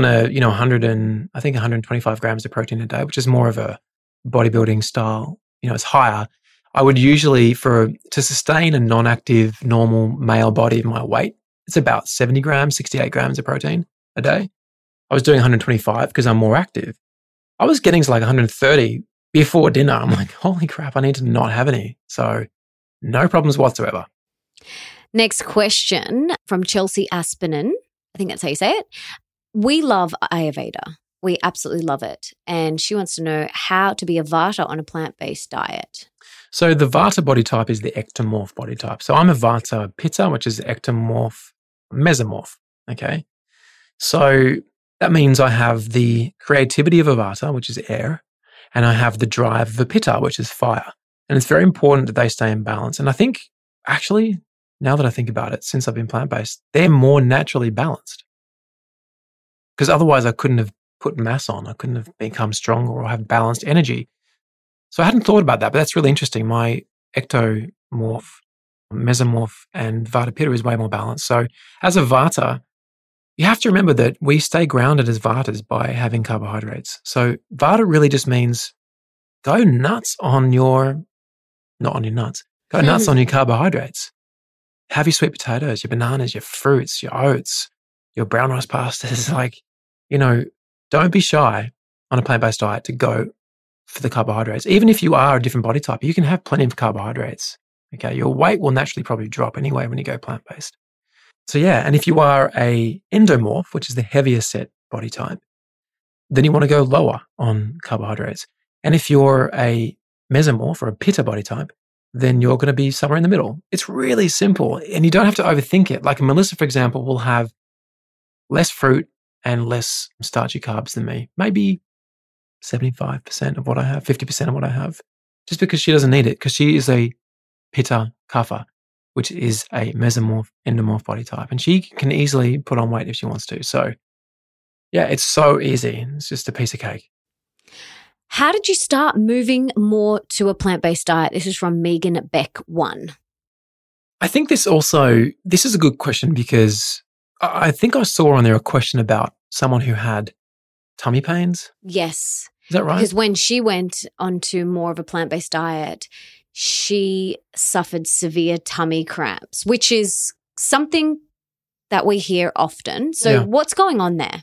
125 grams of protein a day, which is more of a bodybuilding style. It's higher. I would usually, to sustain a non-active, normal male body of my weight, it's about 70 grams, 68 grams of protein a day. I was doing 125 because I'm more active. I was getting to like 130 before dinner. I'm like, holy crap, I need to not have any. So no problems whatsoever. Next question from Chelsea Aspinen. I think that's how you say it. We love Ayurveda. We absolutely love it. And she wants to know how to be a Vata on a plant-based diet. So the Vata body type is the ectomorph body type. So I'm a Vata Pitta, which is the ectomorph mesomorph. Okay. So that means I have the creativity of a Vata, which is air, and I have the drive of a Pitta, which is fire. And it's very important that they stay in balance. And I think actually, now that I think about it, since I've been plant-based, they're more naturally balanced. Because otherwise I couldn't have put mass on. I couldn't have become stronger or have balanced energy. So I hadn't thought about that, but that's really interesting. My ectomorph, mesomorph, and Vata Pitta is way more balanced. So as a Vata, you have to remember that we stay grounded as Vatas by having carbohydrates. So Vata really just means go nuts on your, not on your nuts, go nuts on your carbohydrates. Have your sweet potatoes, your bananas, your fruits, your oats, your brown rice pastas. Don't be shy on a plant-based diet to go for the carbohydrates. Even if you are a different body type, you can have plenty of carbohydrates. Okay, your weight will naturally probably drop anyway when you go plant-based. So yeah, and if you are a endomorph, which is the heavier set body type, then you want to go lower on carbohydrates. And if you're a mesomorph or a Pitta body type, then you're going to be somewhere in the middle. It's really simple and you don't have to overthink it. Like Melissa, for example, will have less fruit and less starchy carbs than me. Maybe 75% of what I have, 50% of what I have, just because she doesn't need it, because she is a Pitta Kapha, which is a mesomorph, endomorph body type. And she can easily put on weight if she wants to. So yeah, it's so easy. It's just a piece of cake. How did you start moving more to a plant-based diet? This is from Megan Beck 1. I think this is a good question because I think I saw on there a question about someone who had tummy pains. Yes. Is that right? Because when she went onto more of a plant-based diet, she suffered severe tummy cramps, which is something that we hear often. So what's going on there?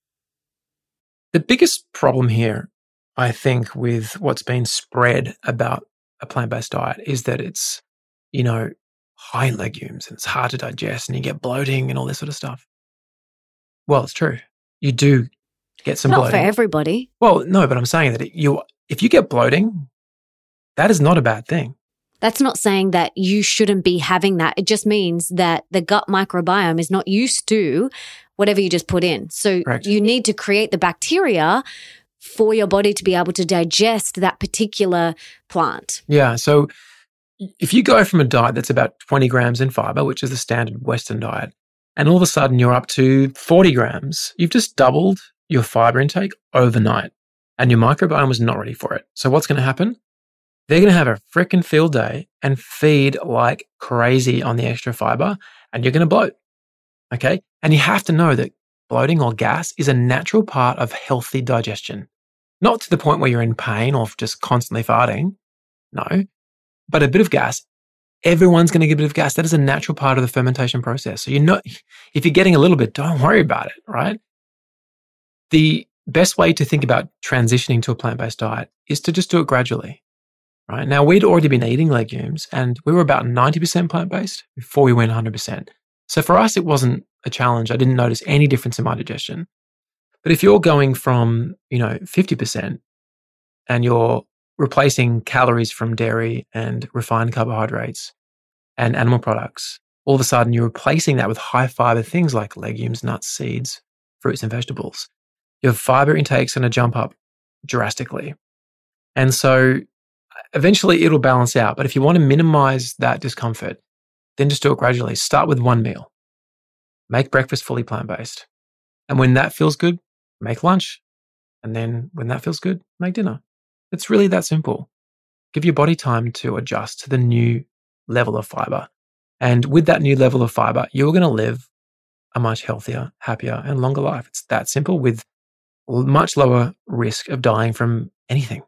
The biggest problem here, I think, with what's been spread about a plant-based diet is that it's, high in legumes and it's hard to digest and you get bloating and all this sort of stuff. Well, it's true. You do get some bloating. Not for everybody. Well, no, but I'm saying that if you get bloating, that is not a bad thing. That's not saying that you shouldn't be having that. It just means that the gut microbiome is not used to whatever you just put in. So Correct. You need to create the bacteria for your body to be able to digest that particular plant. Yeah. So if you go from a diet that's about 20 grams in fiber, which is the standard Western diet, and all of a sudden you're up to 40 grams, you've just doubled your fiber intake overnight and your microbiome was not ready for it. So what's going to happen? They're going to have a freaking field day and feed like crazy on the extra fiber and you're going to bloat. Okay. And you have to know that bloating or gas is a natural part of healthy digestion. Not to the point where you're in pain or just constantly farting. No. But a bit of gas, everyone's going to get a bit of gas. That is a natural part of the fermentation process. So if you're getting a little bit, don't worry about it, right? The best way to think about transitioning to a plant-based diet is to just do it gradually, right? Now, we'd already been eating legumes and we were about 90% plant-based before we went 100%. So for us, it wasn't a challenge. I didn't notice any difference in my digestion. But if you're going from, 50% and you're replacing calories from dairy and refined carbohydrates and animal products, all of a sudden you're replacing that with high fiber things like legumes, nuts, seeds, fruits, and vegetables. Your fiber intake's going to jump up drastically. And so eventually it'll balance out. But if you want to minimize that discomfort, then just do it gradually. Start with one meal. Make breakfast fully plant-based. And when that feels good, make lunch. And then when that feels good, make dinner. It's really that simple. Give your body time to adjust to the new level of fiber. And with that new level of fiber, you're going to live a much healthier, happier, and longer life. It's that simple with much lower risk of dying from anything.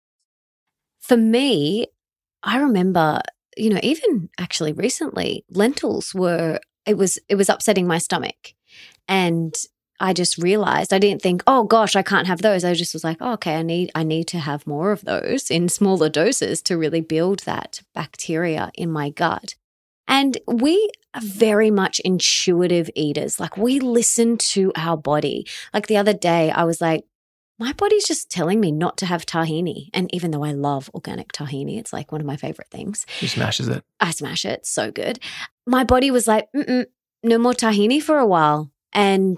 For me, I remember, even actually recently, lentils it was upsetting my stomach. And I just realized, I didn't think, oh gosh, I can't have those. I just was like, oh, okay, I need to have more of those in smaller doses to really build that bacteria in my gut. And we are very much intuitive eaters. Like we listen to our body. Like the other day, I was like, my body's just telling me not to have tahini. And even though I love organic tahini, it's like one of my favorite things. She smashes it. I smash it. So good. My body was like, no more tahini for a while. And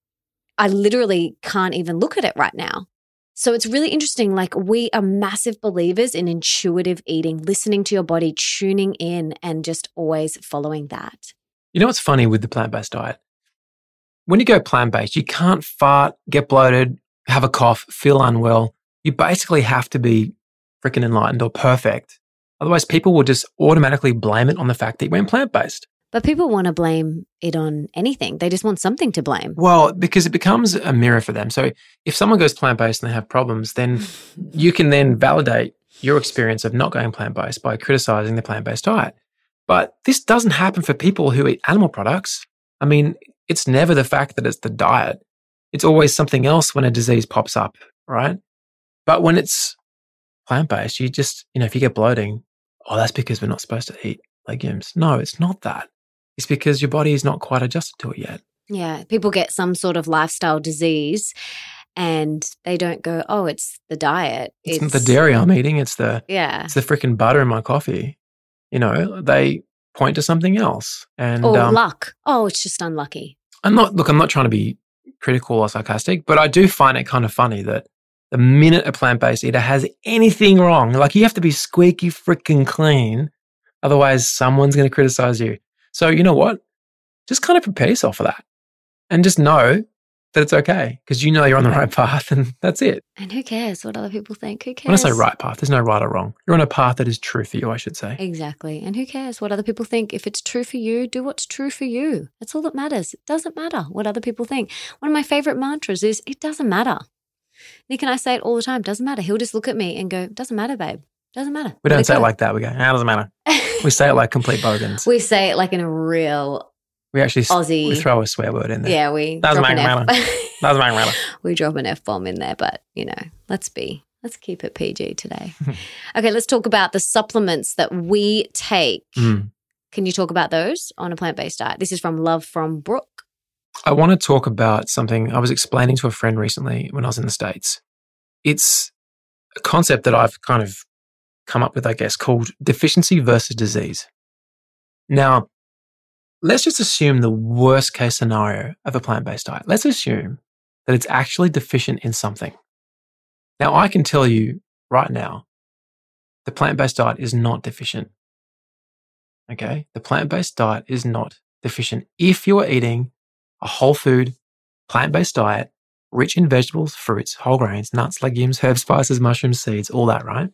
I literally can't even look at it right now. So it's really interesting. Like we are massive believers in intuitive eating, listening to your body, tuning in and just always following that. You know what's funny with the plant-based diet? When you go plant-based, you can't fart, get bloated, have a cough, feel unwell. You basically have to be freaking enlightened or perfect. Otherwise, people will just automatically blame it on the fact that you went plant-based. But people want to blame it on anything. They just want something to blame. Well, because it becomes a mirror for them. So if someone goes plant-based and they have problems, then you can then validate your experience of not going plant-based by criticizing the plant-based diet. But this doesn't happen for people who eat animal products. I mean, it's never the fact that it's the diet. It's always something else when a disease pops up, right? But when it's plant-based, you just, if you get bloating, oh, that's because we're not supposed to eat legumes. No, it's not that. It's because your body is not quite adjusted to it yet. Yeah. People get some sort of lifestyle disease and they don't go, oh, it's the diet. It's not the dairy I'm eating. It's the freaking butter in my coffee. They point to something else. And luck. Oh, it's just unlucky. I'm not trying to be critical or sarcastic, but I do find it kind of funny that the minute a plant-based eater has anything wrong, like you have to be squeaky freaking clean. Otherwise, someone's going to criticize you. So you know what? Just kind of prepare yourself for that. And just know that it's okay because you know you're on the right path and that's it. And who cares what other people think? Who cares? When I say right path, there's no right or wrong. You're on a path that is true for you, I should say. Exactly. And who cares what other people think? If it's true for you, do what's true for you. That's all that matters. It doesn't matter what other people think. One of my favorite mantras is, it doesn't matter. Nick and I say it all the time. Doesn't matter. He'll just look at me and go, doesn't matter, babe. Doesn't matter. We don't say it like that. We go, doesn't matter. We say it like complete bogans. We say it like in a real We actually Aussie. We throw a swear word in there. Yeah, we Doesn't drop an matter. Doesn't matter. We drop an F-bomb in there, but, let's keep it PG today. Okay, let's talk about the supplements that we take. Can you talk about those on a plant-based diet? This is from Love from Brooke. I want to talk about something I was explaining to a friend recently when I was in the States. It's a concept that I've kind of come up with, I guess, called deficiency versus disease. Now, let's just assume the worst case scenario of a plant-based diet. Let's assume that it's actually deficient in something. Now, I can tell you right now, the plant-based diet is not deficient. Okay? The plant-based diet is not deficient. If you are eating a whole food, plant-based diet, rich in vegetables, fruits, whole grains, nuts, legumes, herbs, spices, mushrooms, seeds, all that, right?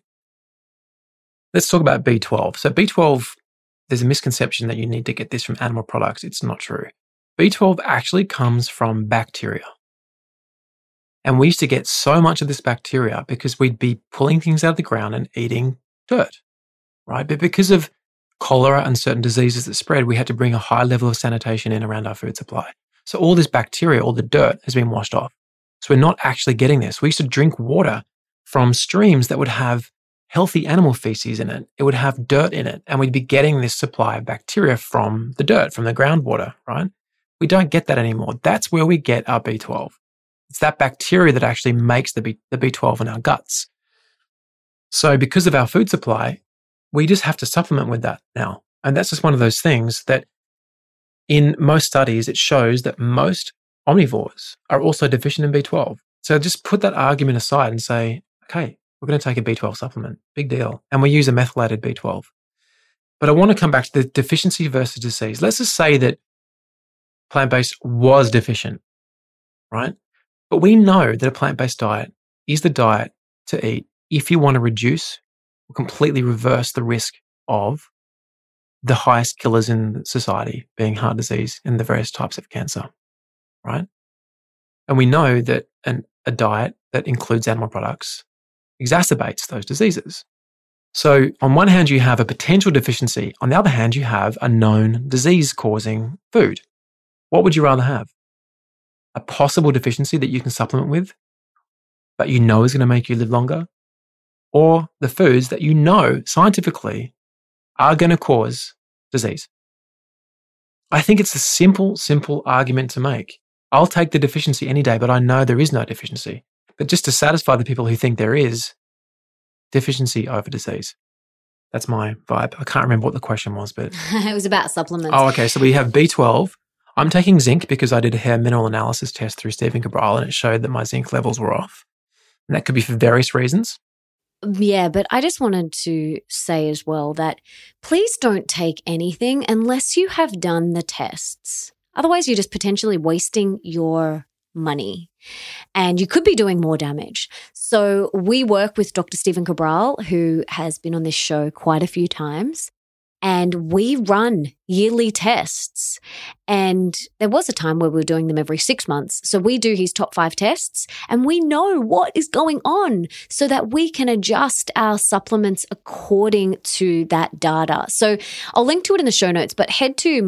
Let's talk about B12. So B12, there's a misconception that you need to get this from animal products. It's not true. B12 actually comes from bacteria. And we used to get so much of this bacteria because we'd be pulling things out of the ground and eating dirt, right? But because of cholera and certain diseases that spread, we had to bring a high level of sanitation in around our food supply. So all this bacteria, all the dirt has been washed off. So we're not actually getting this. We used to drink water from streams that would have healthy animal feces in it. It would have dirt in it. And we'd be getting this supply of bacteria from the dirt, from the groundwater, right? We don't get that anymore. That's where we get our B12. It's that bacteria that actually makes the B12 in our guts. So because of our food supply, we just have to supplement with that now. And that's just one of those things that in most studies, it shows that most omnivores are also deficient in B12. So just put that argument aside and say, okay, we're going to take a B12 supplement. Big deal. And we use a methylated B12. But I want to come back to the deficiency versus disease. Let's just say that plant-based was deficient, right? But we know that a plant-based diet is the diet to eat if you want to reduce or completely reverse the risk of the highest killers in society, being heart disease and the various types of cancer, right? And we know that a diet that includes animal products exacerbates those diseases. So on one hand, you have a potential deficiency. On the other hand, you have a known disease-causing food. What would you rather have? A possible deficiency that you can supplement with, but you know is going to make you live longer? Or the foods that you know scientifically are going to cause disease? I think it's a simple argument to make. I'll take the deficiency any day, but I know there is no deficiency. But just to satisfy the people who think there is, deficiency over disease. That's my vibe. I can't remember what the question was, but... It was about supplements. Oh, okay. So we have B12. I'm taking zinc because I did a hair mineral analysis test through Stephen Cabral and it showed that my zinc levels were off. And that could be for various reasons. Yeah, but I just wanted to say as well that please don't take anything unless you have done the tests. Otherwise, you're just potentially wasting your money and you could be doing more damage. So we work with Dr. Stephen Cabral, who has been on this show quite a few times, and we run yearly tests. And there was a time where we were doing them every 6 months. So we do his top 5 tests and we know what is going on so that we can adjust our supplements according to that data. So I'll link to it in the show notes, but head to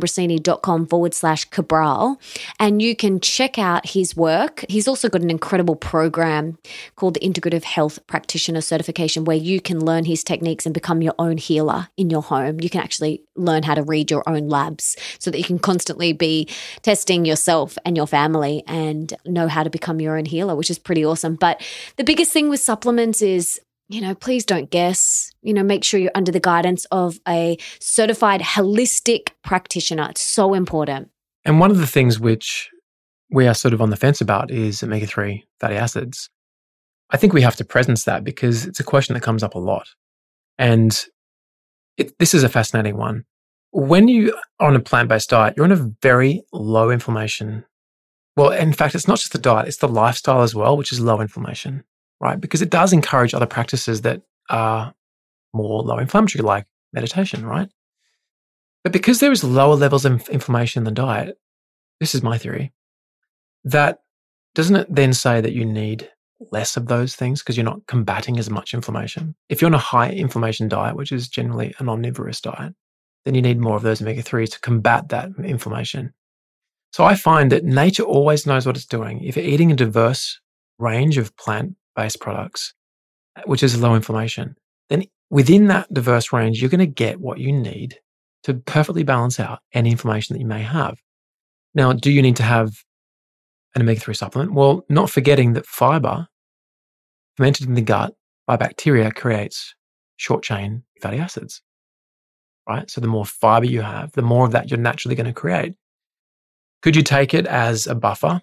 melissaambrosini.com/Cabral and you can check out his work. He's also got an incredible program called the Integrative Health Practitioner Certification where you can learn his techniques and become your own healer in your home. You can actually learn how to read your own labs so that you can constantly be testing yourself and your family and know how to become your own healer, which is pretty awesome. But the biggest thing with supplements is, please don't guess. Make sure you're under the guidance of a certified holistic practitioner. It's so important. And one of the things which we are sort of on the fence about is omega-3 fatty acids. I think we have to presence that because it's a question that comes up a lot. And this is a fascinating one. When you are on a plant-based diet, you're on a very low inflammation. Well, in fact, it's not just the diet, it's the lifestyle as well, which is low inflammation, right? Because it does encourage other practices that are more low inflammatory, like meditation, right? But because there is lower levels of inflammation in the diet, this is my theory, that doesn't it then say that you need less of those things because you're not combating as much inflammation? If you're on a high inflammation diet, which is generally an omnivorous diet, then you need more of those omega-3s to combat that inflammation. So I find that nature always knows what it's doing. If you're eating a diverse range of plant-based products, which is low inflammation, then within that diverse range, you're going to get what you need to perfectly balance out any inflammation that you may have. Now, do you need to have an omega-3 supplement? Well, not forgetting that fiber fermented in the gut by bacteria creates short-chain fatty acids, right? So the more fiber you have, the more of that you're naturally going to create. Could you take it as a buffer?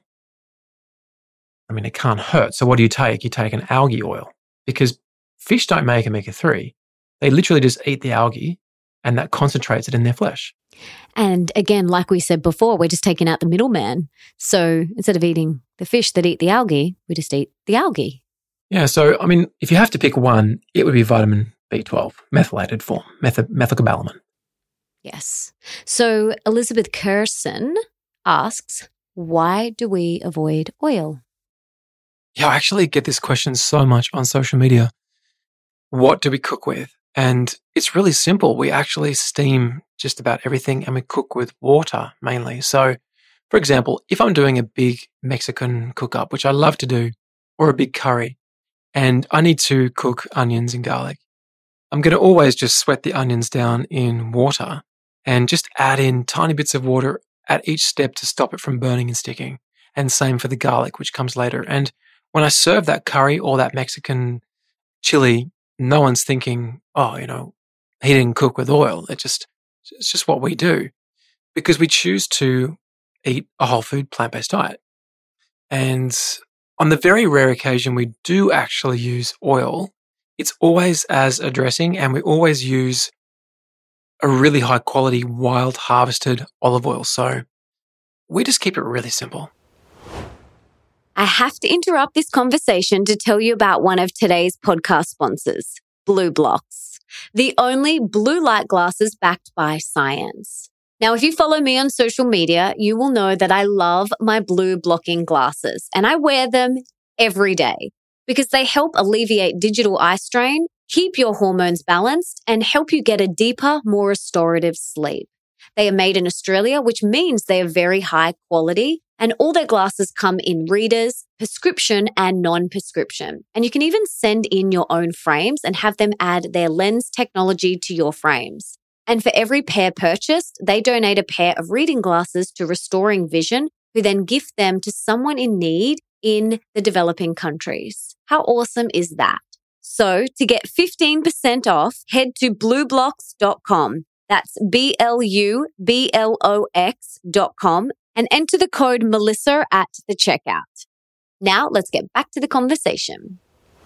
I mean, it can't hurt. So what do you take? You take an algae oil because fish don't make omega-3. They literally just eat the algae and that concentrates it in their flesh. And again, like we said before, we're just taking out the middleman. So instead of eating the fish that eat the algae, we just eat the algae. Yeah. So, I mean, if you have to pick one, it would be vitamin B12, methylated form, methylcobalamin. Yes. So Elizabeth Kerson asks, why do we avoid oil? Yeah, I actually get this question so much on social media. What do we cook with? And it's really simple. We actually steam just about everything and we cook with water mainly. So, for example, if I'm doing a big Mexican cook-up, which I love to do, or a big curry, and I need to cook onions and garlic, I'm going to always just sweat the onions down in water and just add in tiny bits of water at each step to stop it from burning and sticking. And same for the garlic, which comes later. And when I serve that curry or that Mexican chili, no one's thinking, oh, he didn't cook with oil. It's just what we do because we choose to eat a whole food plant-based diet. And on the very rare occasion we do actually use oil, it's always as a dressing and we always use a really high quality wild harvested olive oil. So we just keep it really simple. I have to interrupt this conversation to tell you about one of today's podcast sponsors, BlueBlox, the only blue light glasses backed by science. Now, if you follow me on social media, you will know that I love my blue blocking glasses and I wear them every day because they help alleviate digital eye strain, keep your hormones balanced, and help you get a deeper, more restorative sleep. They are made in Australia, which means they are very high quality, and all their glasses come in readers, prescription, and non-prescription. And you can even send in your own frames and have them add their lens technology to your frames. And for every pair purchased, they donate a pair of reading glasses to Restoring Vision, who then gift them to someone in need in the developing countries. How awesome is that? So to get 15% off, head to blueblox.com. That's BLUBLOX.com and enter the code Melissa at the checkout. Now let's get back to the conversation.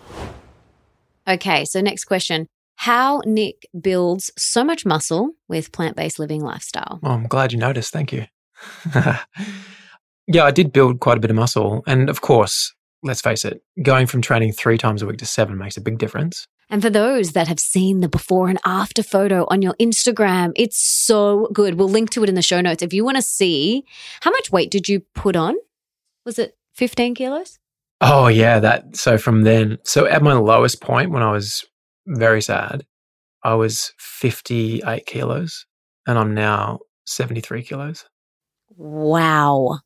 Okay, so next question. How Nick builds so much muscle with plant-based living lifestyle? Oh, I'm glad you noticed. Thank you. Yeah, I did build quite a bit of muscle. And of course, let's face it, going from training 3 times a week to 7 makes a big difference. And for those that have seen the before and after photo on your Instagram, it's so good. We'll link to it in the show notes. If you want to see, how much weight did you put on? Was it 15 kilos? Oh, yeah. So from then, so at my lowest point when I was very sad, I was 58 kilos and I'm now 73 kilos. Wow.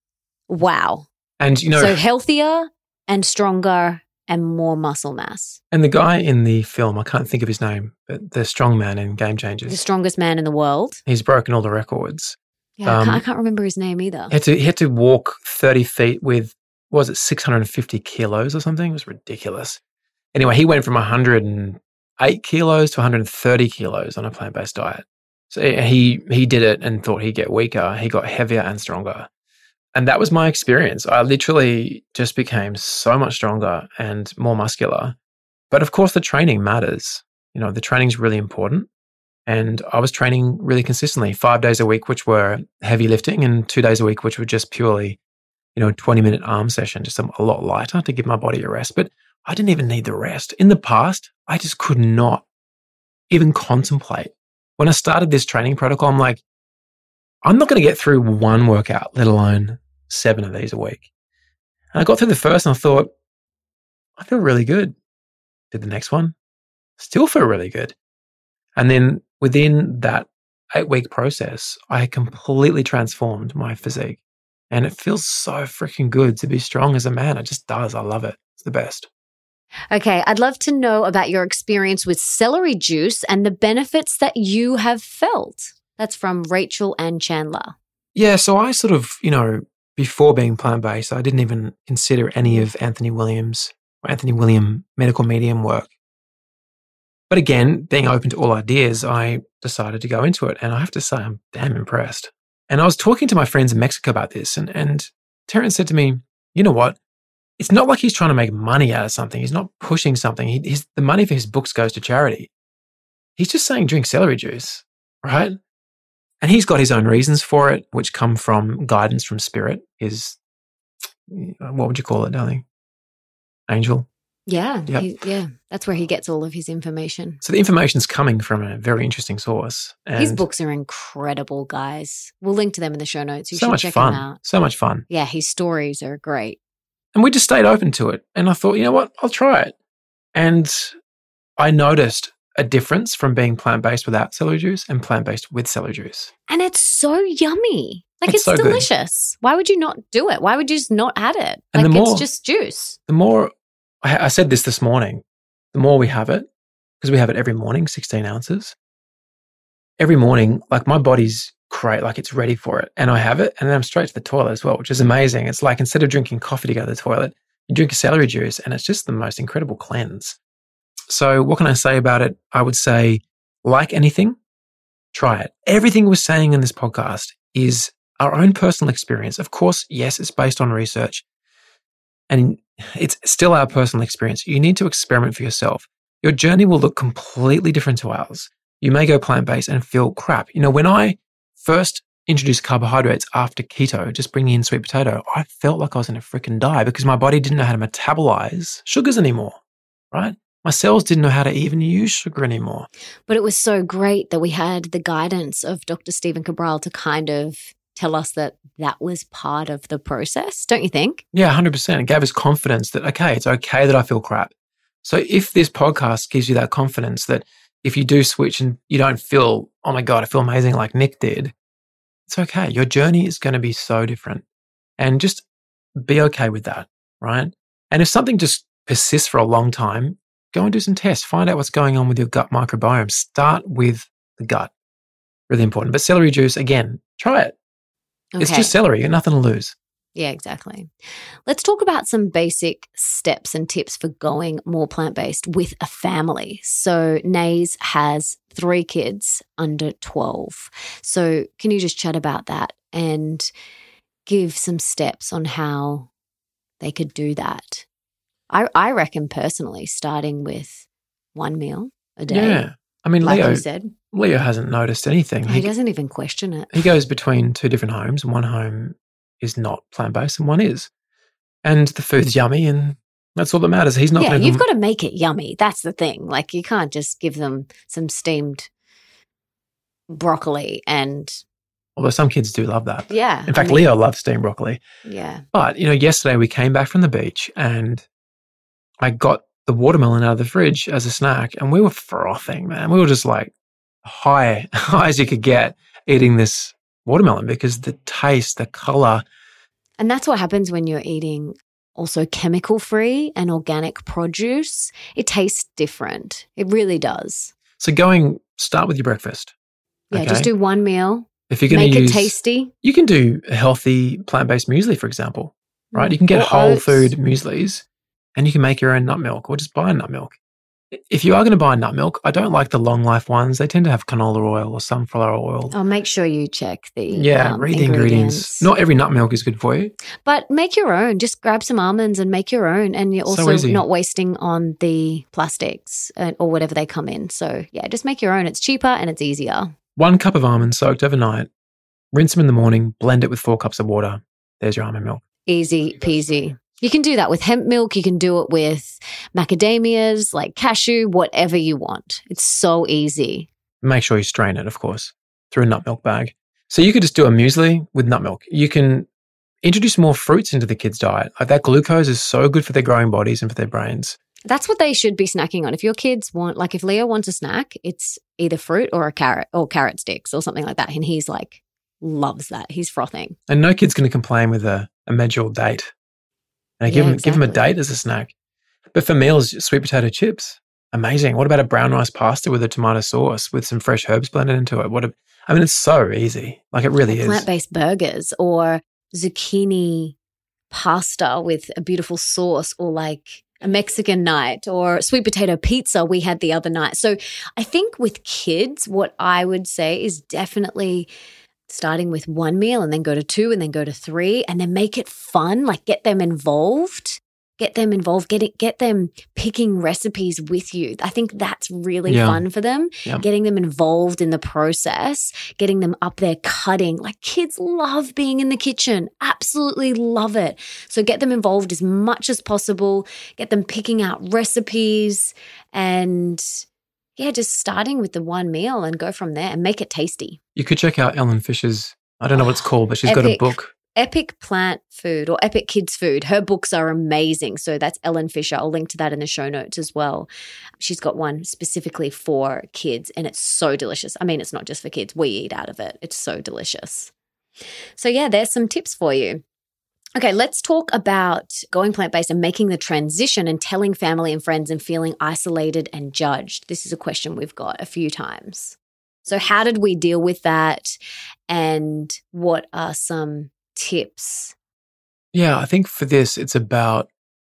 And, so healthier and stronger and more muscle mass. And the guy in the film, I can't think of his name, but the strong man in Game Changers. The strongest man in the world. He's broken all the records. Yeah, I can't remember his name either. He had to walk 30 feet with, 650 kilos or something? It was ridiculous. Anyway, he went from 108 kilos to 130 kilos on a plant-based diet. So he did it and thought he'd get weaker. He got heavier and stronger. And that was my experience. I literally just became so much stronger and more muscular. But of course, the training matters. The training's really important. And I was training really consistently, 5 days a week, which were heavy lifting, and 2 days a week, which were just purely, a 20-minute arm session, just a lot lighter to give my body a rest. But I didn't even need the rest. In the past, I just could not even contemplate. When I started this training protocol, I'm like, I'm not going to get through one workout, let alone 7 of these a week. And I got through the first and I thought, I feel really good. Did the next one, still feel really good. And then within that 8-week process, I completely transformed my physique. And it feels so freaking good to be strong as a man. It just does. I love it. It's the best. Okay, I'd love to know about your experience with celery juice and the benefits that you have felt. That's from Rachel and Chandler. Yeah, so I sort of, before being plant-based, I didn't even consider any of Anthony William medical medium work. But again, being open to all ideas, I decided to go into it. And I have to say, I'm damn impressed. And I was talking to my friends in Mexico about this, and Terence said to me, you know what? It's not like he's trying to make money out of something. He's not pushing something. The money for his books goes to charity. He's just saying drink celery juice, right? And he's got his own reasons for it, which come from guidance from spirit. What would you call it, darling? Angel? Yeah, Yep. That's where he gets all of his information. So the information's coming from a very interesting source. And his books are incredible, guys. We'll link to them in the show notes. You so should much check fun. them out. So much fun. Yeah, his stories are great. And we just stayed open to it. And I thought, you know what? I'll try it. And I noticed a difference from being plant-based without celery juice and plant-based with celery juice. And it's so yummy. Like, it's so good. delicious. Why would you not do it? Why would you just not add it? And it's just juice. The more, I said this morning, the more we have it, because we have it every morning, 16 ounces. Every morning, like my body's great, like it's ready for it. And I have it, and then I'm straight to the toilet as well, which is amazing. It's like instead of drinking coffee to go to the toilet, you drink a celery juice, and it's just the most incredible cleanse. So what can I say about it? I would say, like anything, try it. Everything we're saying in this podcast is our own personal experience. Of course, yes, it's based on research, and it's still our personal experience. You need to experiment for yourself. Your journey will look completely different to ours. You may go plant-based and feel crap. When I first introduced carbohydrates after keto, just bringing in sweet potato, I felt like I was going to freaking die because my body didn't know how to metabolize sugars anymore, right? My cells didn't know how to even use sugar anymore. But it was so great that we had the guidance of Dr. Stephen Cabral to kind of tell us that was part of the process, don't you think? Yeah, 100%. It gave us confidence that, okay, it's okay that I feel crap. So if this podcast gives you that confidence that if you do switch and you don't feel, oh my God, I feel amazing like Nick did, it's okay. Your journey is going to be so different. And just be okay with that, right? And if something just persists for a long time, go and do some tests. Find out what's going on with your gut microbiome. Start with the gut. Really important. But celery juice, again, try it. Okay. It's just celery. You got nothing to lose. Yeah, exactly. Let's talk about some basic steps and tips for going more plant-based with a family. So Nays has 3 kids under 12. So can you just chat about that and give some steps on how they could do that? I reckon personally starting with 1 meal a day. Yeah. I mean, like you said. Leo hasn't noticed anything. He doesn't even question it. He goes between 2 different homes. One home is not plant-based and one is. And the food's yummy and that's all that matters. He's not going to... you've got to make it yummy. That's the thing. Like, you can't just give them some steamed broccoli and... Although some kids do love that. Yeah. In fact, Leo loves steamed broccoli. Yeah. But, yesterday we came back from the beach and I got the watermelon out of the fridge as a snack and we were frothing, man. We were just like high as you could get eating this watermelon because the taste, the color. And that's what happens when you're eating also chemical-free and organic produce. It tastes different. It really does. So start with your breakfast. Yeah, okay? just do 1 meal. If you're going to make it tasty. You can do a healthy plant-based muesli, for example, right? You can get whole food mueslis and you can make your own nut milk or just buy nut milk. If you are going to buy nut milk, I don't like the long life ones. They tend to have canola oil or sunflower oil. Oh, make sure you check the read the ingredients. Not every nut milk is good for you. But make your own. Just grab some almonds and make your own. And you're also not wasting on the plastics or whatever they come in. So, yeah, just make your own. It's cheaper and it's easier. 1 cup of almonds soaked overnight. Rinse them in the morning. Blend it with 4 cups of water. There's your almond milk. Easy peasy. You can do that with hemp milk. You can do it with macadamias, like cashew, whatever you want. It's so easy. Make sure you strain it, of course, through a nut milk bag. So you could just do a muesli with nut milk. You can introduce more fruits into the kids' diet. Like that glucose is so good for their growing bodies and for their brains. That's what they should be snacking on. If your kids want, like if Leo wants a snack, it's either fruit or a carrot or carrot sticks or something like that. And he's like, loves that. He's frothing. And no kid's going to complain with a medjool date. And give them a date as a snack. But for meals, sweet potato chips, amazing. What about a brown rice pasta with a tomato sauce with some fresh herbs blended into it? It's so easy. Like it really is. Plant-based burgers or zucchini pasta with a beautiful sauce, or like a Mexican night, or sweet potato pizza we had the other night. So I think with kids, what I would say is definitely starting with one meal and then go to 2 and then go to 3 and then make it fun, like get them involved, get them picking recipes with you. I think that's really fun for them, getting them involved in the process, getting them up there cutting. Like kids love being in the kitchen, absolutely love it. So get them involved as much as possible, get them picking out recipes and just starting with the one meal and go from there and make it tasty. You could check out Ellen Fisher's, I don't know what it's called, but she's got a book. Epic Plant Food or Epic Kids Food. Her books are amazing. So that's Ellen Fisher. I'll link to that in the show notes as well. She's got one specifically for kids and it's so delicious. I mean, it's not just for kids. We eat out of it. It's so delicious. So there's some tips for you. Okay, let's talk about going plant-based and making the transition and telling family and friends and feeling isolated and judged. This is a question we've got a few times. So how did we deal with that and what are some tips? Yeah, I think for this, it's about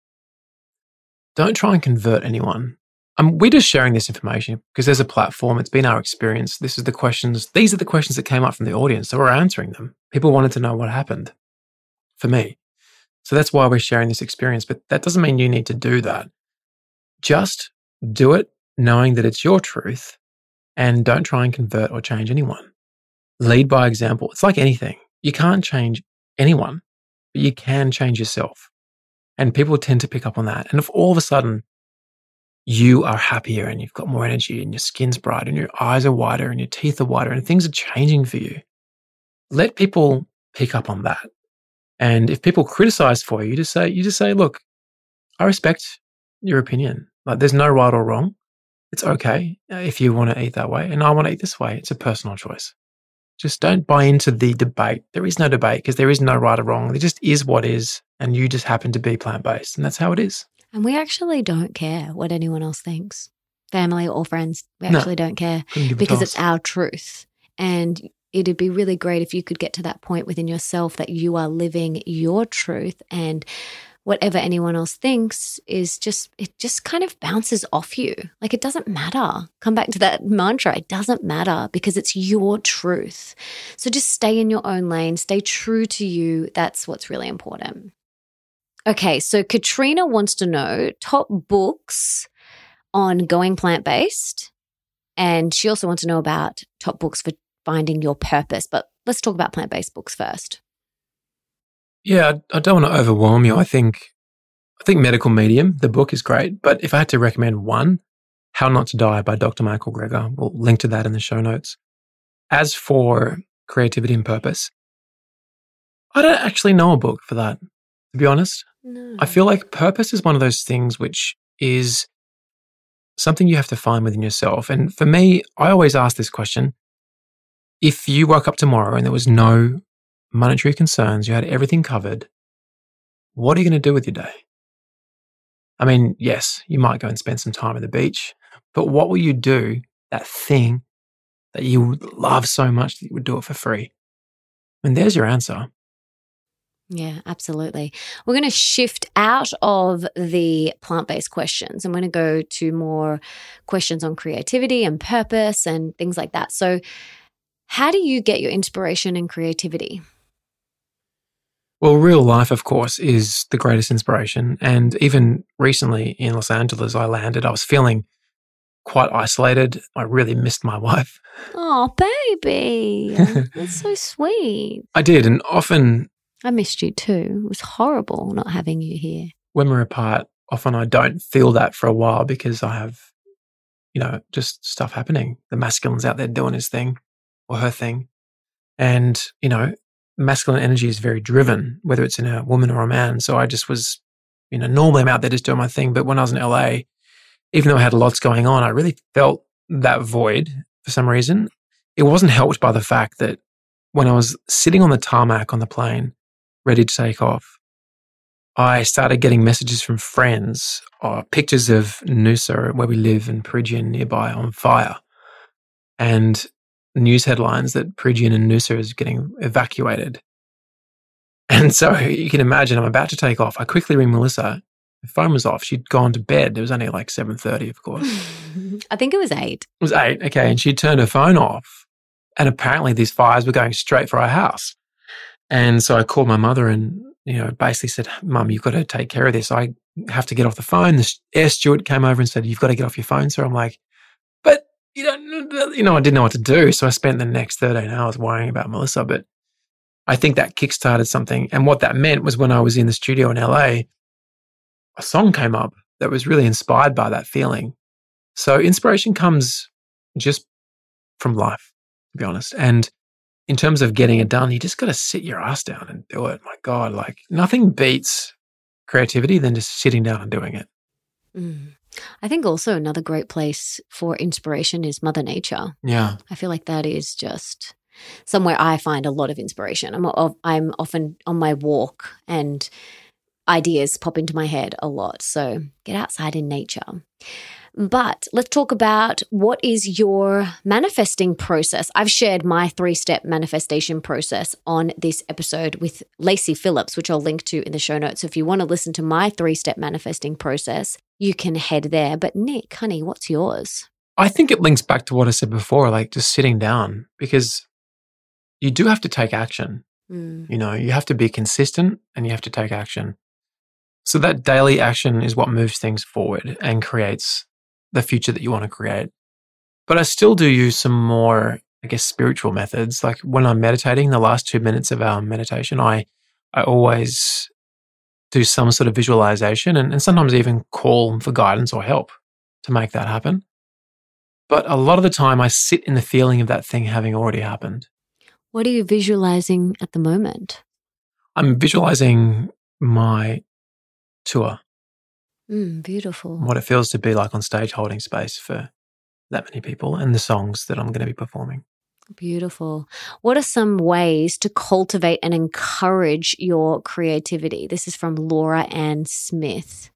don't try and convert anyone. We're just sharing this information because there's a platform. It's been our experience. These are the questions that came up from the audience. So we're answering them. People wanted to know what happened for me. So that's why we're sharing this experience. But that doesn't mean you need to do that. Just do it knowing that it's your truth and don't try and convert or change anyone. Lead by example. It's like anything. You can't change anyone, but you can change yourself. And people tend to pick up on that. And if all of a sudden you are happier and you've got more energy and your skin's brighter and your eyes are wider and your teeth are whiter and things are changing for you, let people pick up on that. And if people criticize for you, you just say, look, I respect your opinion. Like there's no right or wrong. It's okay if you want to eat that way and I want to eat this way. It's a personal choice. Just don't buy into the debate. There is no debate because there is no right or wrong. There just is what is, and you just happen to be plant-based, and that's how it is. And we actually don't care what anyone else thinks, family or friends. We actually don't care because it's our truth. And it'd be really great if you could get to that point within yourself that you are living your truth and whatever anyone else thinks is it just kind of bounces off you. Like it doesn't matter. Come back to that mantra. It doesn't matter because it's your truth. So just stay in your own lane, stay true to you. That's what's really important. Okay, so Katrina wants to know top books on going plant-based, and she also wants to know about top books for finding your purpose. But let's talk about plant-based books first. Yeah, I don't want to overwhelm you. I think Medical Medium, the book is great, but if I had to recommend one, How Not to Die by Dr. Michael Greger, we'll link to that in the show notes. As for creativity and purpose, I don't actually know a book for that, to be honest. No. I feel like purpose is one of those things which is something you have to find within yourself. And for me, I always ask this question. If you woke up tomorrow and there was no monetary concerns, you had everything covered, what are you going to do with your day? I mean, yes, you might go and spend some time at the beach, but what will you do, that thing that you would love so much that you would do it for free? And there's your answer. Yeah, absolutely. We're going to shift out of the plant-based questions. I'm going to go to more questions on creativity and purpose and things like that. So how do you get your inspiration and creativity? Well, real life, of course, is the greatest inspiration. And even recently in Los Angeles, I was feeling quite isolated. I really missed my wife. Oh, baby. That's so sweet. I did. And often I missed you too. It was horrible not having you here. When we're apart, often I don't feel that for a while because I have, just stuff happening. The masculine's out there doing his thing or her thing. And, masculine energy is very driven, whether it's in a woman or a man. So I just was, normally I'm out there just doing my thing. But when I was in LA, even though I had lots going on, I really felt that void for some reason. It wasn't helped by the fact that when I was sitting on the tarmac on the plane, ready to take off, I started getting messages from friends, pictures of Noosa, where we live, in Peregian nearby, on fire, and news headlines that Peregian and Noosa is getting evacuated. And so you can imagine I'm about to take off. I quickly ring Melissa. The phone was off. She'd gone to bed. It was only like 7:30, of course. I think it was 8. It was 8, okay. And she turned her phone off. And apparently these fires were going straight for our house. And so I called my mother and, basically said, Mum, you've got to take care of this. I have to get off the phone. The air steward came over and said, you've got to get off your phone, sir. I'm like, but, I didn't know what to do. So I spent the next 13 hours worrying about Melissa. But I think that kickstarted something. And what that meant was when I was in the studio in LA, a song came up that was really inspired by that feeling. So inspiration comes just from life, to be honest. And in terms of getting it done, you just got to sit your ass down and do it. My God, like nothing beats creativity than just sitting down and doing it. I think also another great place for inspiration is Mother Nature. Yeah. I feel like that is just somewhere I find a lot of inspiration. I'm often on my walk and ideas pop into my head a lot. So get outside in nature. But let's talk about what is your manifesting process. I've shared my 3-step manifestation process on this episode with Lacey Phillips, which I'll link to in the show notes. So if you want to listen to my 3-step manifesting process, you can head there. But Nick, honey, what's yours? I think it links back to what I said before, like just sitting down, because you do have to take action. You have to be consistent and you have to take action. So that daily action is what moves things forward and creates the future that you want to create. But I still do use some more, spiritual methods. Like when I'm meditating, the last 2 minutes of our meditation, I always do some sort of visualization and sometimes even call for guidance or help to make that happen. But a lot of the time I sit in the feeling of that thing having already happened. What are you visualizing at the moment? I'm visualizing my tour. Beautiful. What it feels to be like on stage holding space for that many people and the songs that I'm going to be performing. Beautiful. What are some ways to cultivate and encourage your creativity? This is from Laura Ann Smith.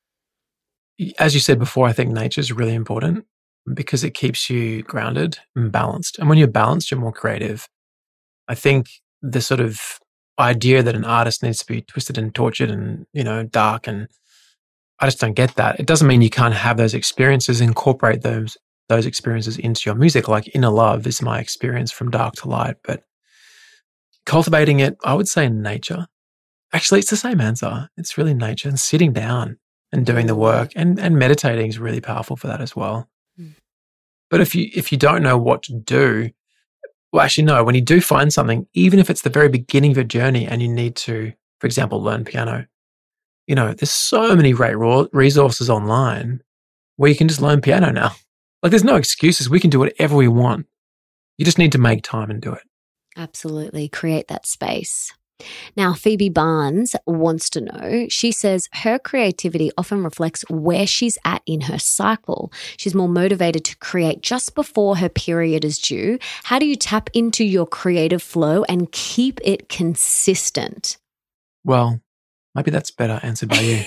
As you said before, I think nature is really important because it keeps you grounded and balanced. And when you're balanced, you're more creative. I think the sort of idea that an artist needs to be twisted and tortured and, dark, and I just don't get that. It doesn't mean you can't have those experiences, incorporate those experiences into your music. Like Inner Love is my experience from dark to light, but cultivating it, I would say nature. Actually, it's the same answer. It's really nature and sitting down and doing the work and meditating is really powerful for that as well. But if you don't know what to do, well, actually, no, when you do find something, even if it's the very beginning of your journey and you need to, for example, learn piano, there's so many great resources online where you can just learn piano now. Like there's no excuses. We can do whatever we want. You just need to make time and do it. Absolutely. Create that space. Now, Phoebe Barnes wants to know, she says her creativity often reflects where she's at in her cycle. She's more motivated to create just before her period is due. How do you tap into your creative flow and keep it consistent? Well, maybe that's better answered by you.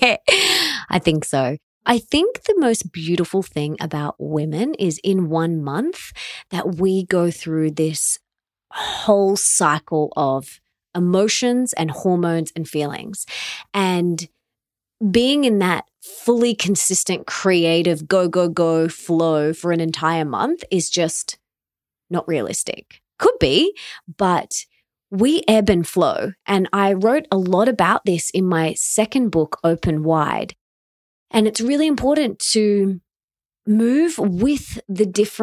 I think so. I think the most beautiful thing about women is in 1 month that we go through this whole cycle of emotions and hormones and feelings. And being in that fully consistent, creative, go flow for an entire month is just not realistic. Could be, but we ebb and flow. And I wrote a lot about this in my second book, Open Wide. And it's really important to move with the different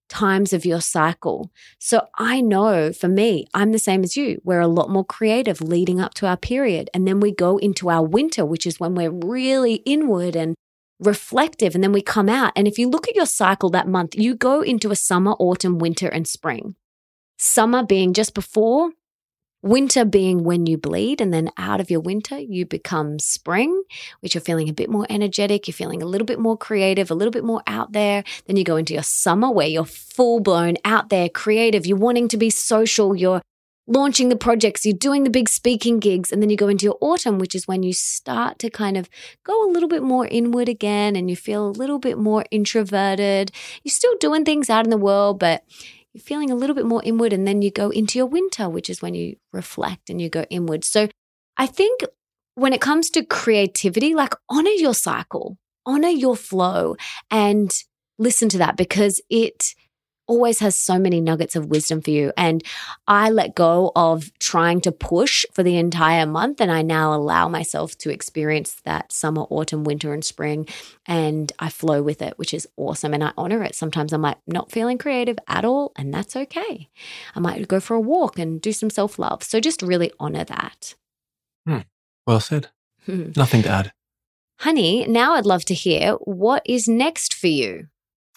times of your cycle. So I know for me, I'm the same as you. We're a lot more creative leading up to our period. And then we go into our winter, which is when we're really inward and reflective. And then we come out. And if you look at your cycle that month, you go into a summer, autumn, winter, and spring. Summer being just before, winter being when you bleed, and then out of your winter, you become spring, which you're feeling a bit more energetic. You're feeling a little bit more creative, a little bit more out there. Then you go into your summer where you're full blown out there, creative. You're wanting to be social. You're launching the projects. You're doing the big speaking gigs. And then you go into your autumn, which is when you start to kind of go a little bit more inward again and you feel a little bit more introverted. You're still doing things out in the world, but you're feeling a little bit more inward, and then you go into your winter, which is when you reflect and you go inward. So I think when it comes to creativity, like honor your cycle, honor your flow, and listen to that because it always has so many nuggets of wisdom for you. And I let go of trying to push for the entire month, and I now allow myself to experience that summer, autumn, winter, and spring, and I flow with it, which is awesome. And I honor it. Sometimes I might not feeling creative at all, and that's okay. I might go for a walk and do some self-love. So just really honor that. Well said. Nothing to add. Honey, now I'd love to hear what is next for you.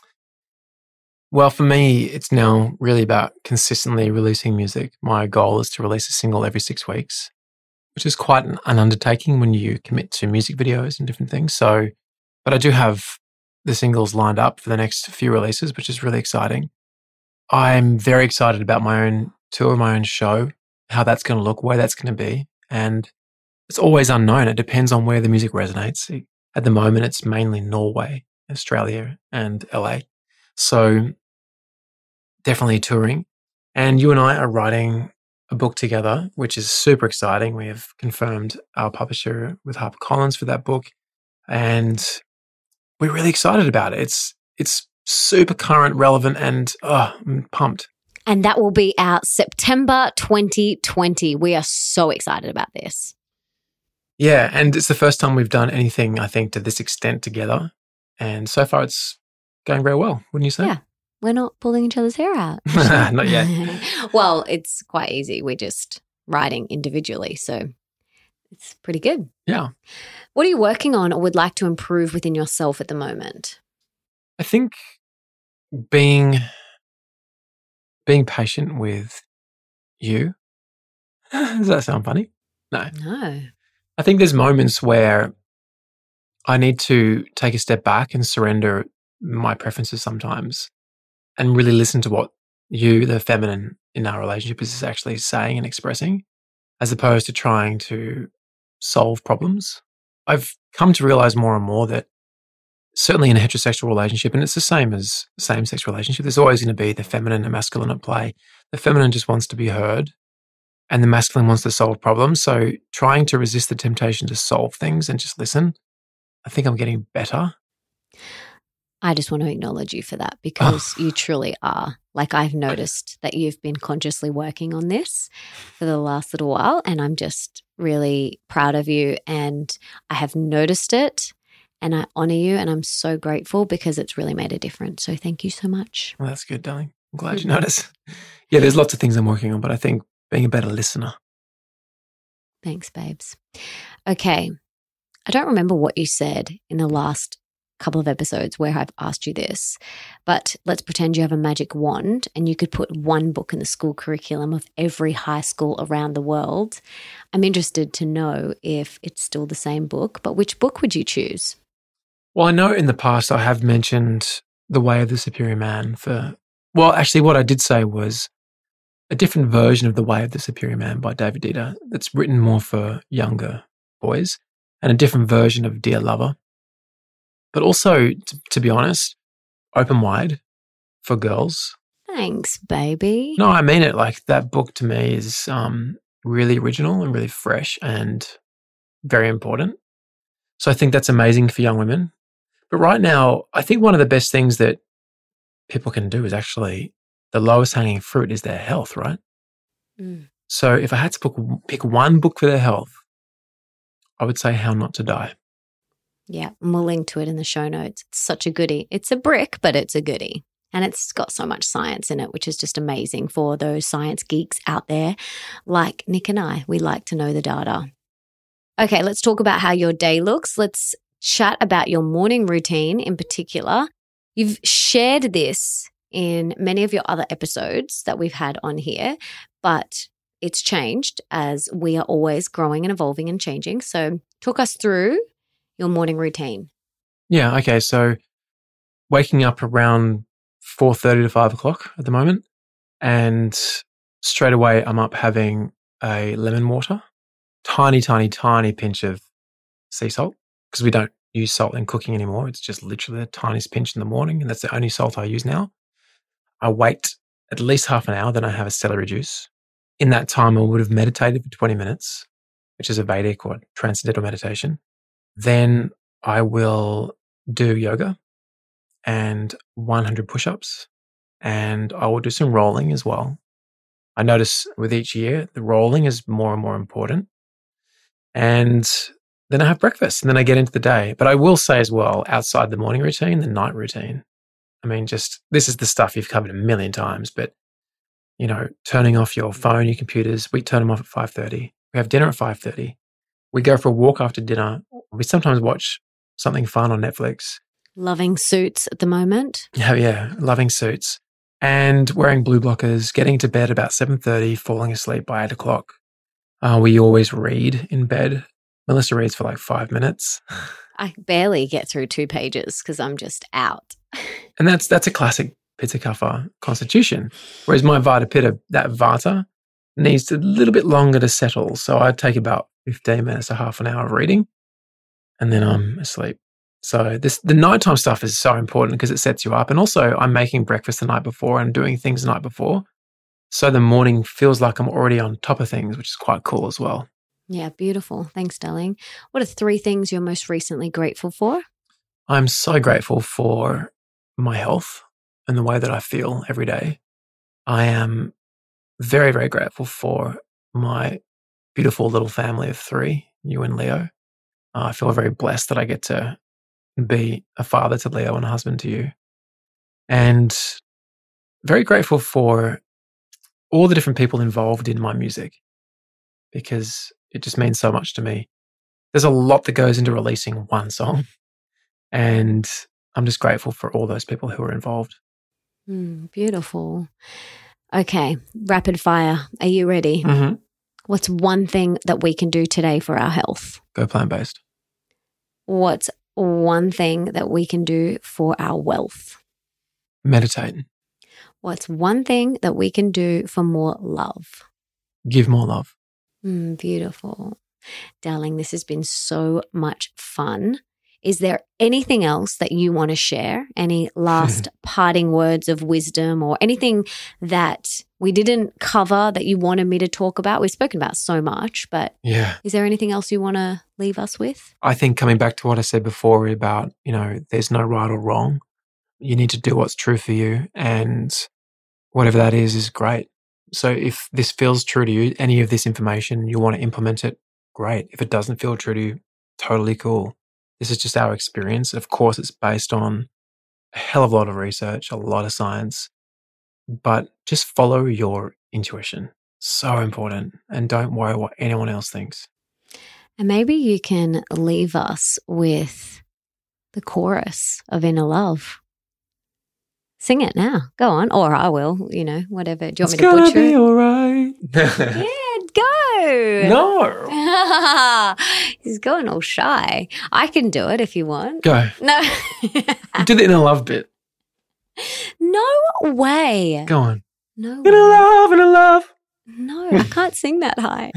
Well, for me, it's now really about consistently releasing music. My goal is to release a single every 6 weeks, which is quite an undertaking when you commit to music videos and different things. So, but I do have the singles lined up for the next few releases, which is really exciting. I'm very excited about my own tour, my own show, how that's going to look, where that's going to be. And it's always unknown. It depends on where the music resonates. At the moment, it's mainly Norway, Australia, and LA. So definitely touring. And you and I are writing a book together, which is super exciting. We have confirmed our publisher with HarperCollins for that book. And we're really excited about it. It's super current, relevant, and I'm pumped. And that will be out September 2020. We are so excited about this. Yeah, and it's the first time we've done anything, I think, to this extent together. And so far it's going very well, wouldn't you say? Yeah. We're not pulling each other's hair out. Not yet. Well, it's quite easy. We're just writing individually. So it's pretty good. Yeah. What are you working on or would like to improve within yourself at the moment? I think being patient with you. Does that sound funny? No. No. I think there's moments where I need to take a step back and surrender my preferences sometimes and really listen to what you, the feminine in our relationship, is actually saying and expressing, as opposed to trying to solve problems. I've come to realize more and more that certainly in a heterosexual relationship, and it's the same as a same-sex relationship, there's always going to be the feminine and masculine at play. The feminine just wants to be heard and the masculine wants to solve problems. So trying to resist the temptation to solve things and just listen, I think I'm getting better. I just want to acknowledge you for that because you truly are. Like I've noticed that you've been consciously working on this for the last little while, and I'm just really proud of you, and I have noticed it and I honor you, and I'm so grateful because it's really made a difference. So thank you so much. Well, that's good, darling. I'm glad you noticed. Yeah, there's lots of things I'm working on, but I think being a better listener. Thanks, babes. Okay. I don't remember what you said in the last couple of episodes where I've asked you this, but let's pretend you have a magic wand and you could put one book in the school curriculum of every high school around the world. I'm interested to know if it's still the same book, but which book would you choose? Well, I know in the past I have mentioned The Way of the Superior Man actually what I did say was a different version of The Way of the Superior Man by David Dieter that's written more for younger boys, and a different version of Dear Lover. But also, to be honest, Open Wide for girls. Thanks, baby. No, I mean it. Like that book to me is really original and really fresh and very important. So I think that's amazing for young women. But right now, I think one of the best things that people can do is actually the lowest hanging fruit is their health, right? Mm. So if I had to pick one book for their health, I would say How Not to Die. Yeah, and we'll link to it in the show notes. It's such a goodie. It's a brick, but it's a goodie. And it's got so much science in it, which is just amazing for those science geeks out there like Nick and I. We like to know the data. Okay, let's talk about how your day looks. Let's chat about your morning routine in particular. You've shared this in many of your other episodes that we've had on here, but it's changed as we are always growing and evolving and changing. So talk us through your morning routine. Yeah, okay. So waking up around 4:30 to 5 o'clock at the moment. And straight away, I'm up having a lemon water, tiny, tiny, tiny pinch of sea salt, because we don't use salt in cooking anymore. It's just literally the tiniest pinch in the morning. And that's the only salt I use now. I wait at least half an hour, then I have a celery juice. In that time, I would have meditated for 20 minutes, which is a Vedic or transcendental meditation. Then I will do yoga and 100 push-ups, and I will do some rolling as well. I notice with each year, the rolling is more and more important. And then I have breakfast and then I get into the day. But I will say as well, outside the morning routine, the night routine, I mean, just this is the stuff you've covered a million times, but turning off your phone, your computers, we turn them off at 5:30. We have dinner at 5:30. We go for a walk after dinner. We sometimes watch something fun on Netflix. Loving Suits at the moment. Yeah, loving Suits. And wearing blue blockers, getting to bed about 7:30, falling asleep by 8 o'clock. We always read in bed. Melissa reads for like 5 minutes. I barely get through 2 pages because I'm just out. And that's a classic Pitta Kapha constitution. Whereas my Vata Pitta, that Vata, needs a little bit longer to settle. So I take about 15 minutes to half an hour of reading, and then I'm asleep. So the nighttime stuff is so important because it sets you up. And also I'm making breakfast the night before and doing things the night before. So the morning feels like I'm already on top of things, which is quite cool as well. Yeah, beautiful. Thanks, darling. What are 3 things you're most recently grateful for? I'm so grateful for my health and the way that I feel every day. I am very, very grateful for my beautiful little family of 3, you and Leo. I feel very blessed that I get to be a father to Leo and a husband to you. And very grateful for all the different people involved in my music, because it just means so much to me. There's a lot that goes into releasing one song, and I'm just grateful for all those people who are involved. Beautiful. Okay, rapid fire. Are you ready? Mm-hmm. What's one thing that we can do today for our health? Go plant-based. What's one thing that we can do for our wealth? Meditate. What's one thing that we can do for more love? Give more love. Beautiful. Darling, this has been so much fun. Is there anything else that you want to share? Any last parting words of wisdom or anything that we didn't cover that you wanted me to talk about? We've spoken about so much, but is there anything else you want to leave us with? I think coming back to what I said before about, there's no right or wrong. You need to do what's true for you, and whatever that is great. So if this feels true to you, any of this information, you want to implement it, great. If it doesn't feel true to you, totally cool. This is just our experience. Of course, it's based on a hell of a lot of research, a lot of science, but just follow your intuition. So important. And don't worry what anyone else thinks. And maybe you can leave us with the chorus of Inner Love. Sing it now. Go on. Or I will, whatever. Do you want me to butcher it? It's gonna be all right. Yeah, go. No. He's going all shy. I can do it if you want. Go. No. Do the Inner Love bit. No way. Go on. No Inner way. love, inner love. No, I can't sing that high.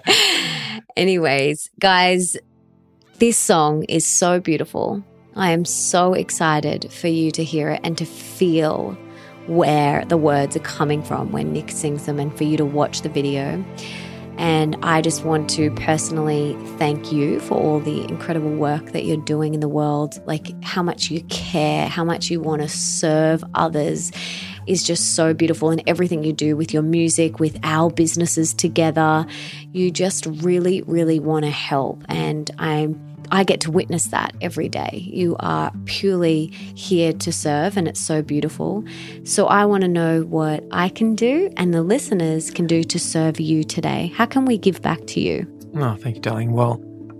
Anyways, guys, this song is so beautiful. I am so excited for you to hear it and to feel where the words are coming from when Nick sings them, and for you to watch the video. And I just want to personally thank you for all the incredible work that you're doing in the world. Like, how much you care, how much you want to serve others is just so beautiful. And everything you do with your music, with our businesses together, you just really, really want to help. And I'm I get to witness that every day. You are purely here to serve, and it's so beautiful. So I want to know what I can do and the listeners can do to serve you today. How can we give back to you? Oh, thank you, darling. Well,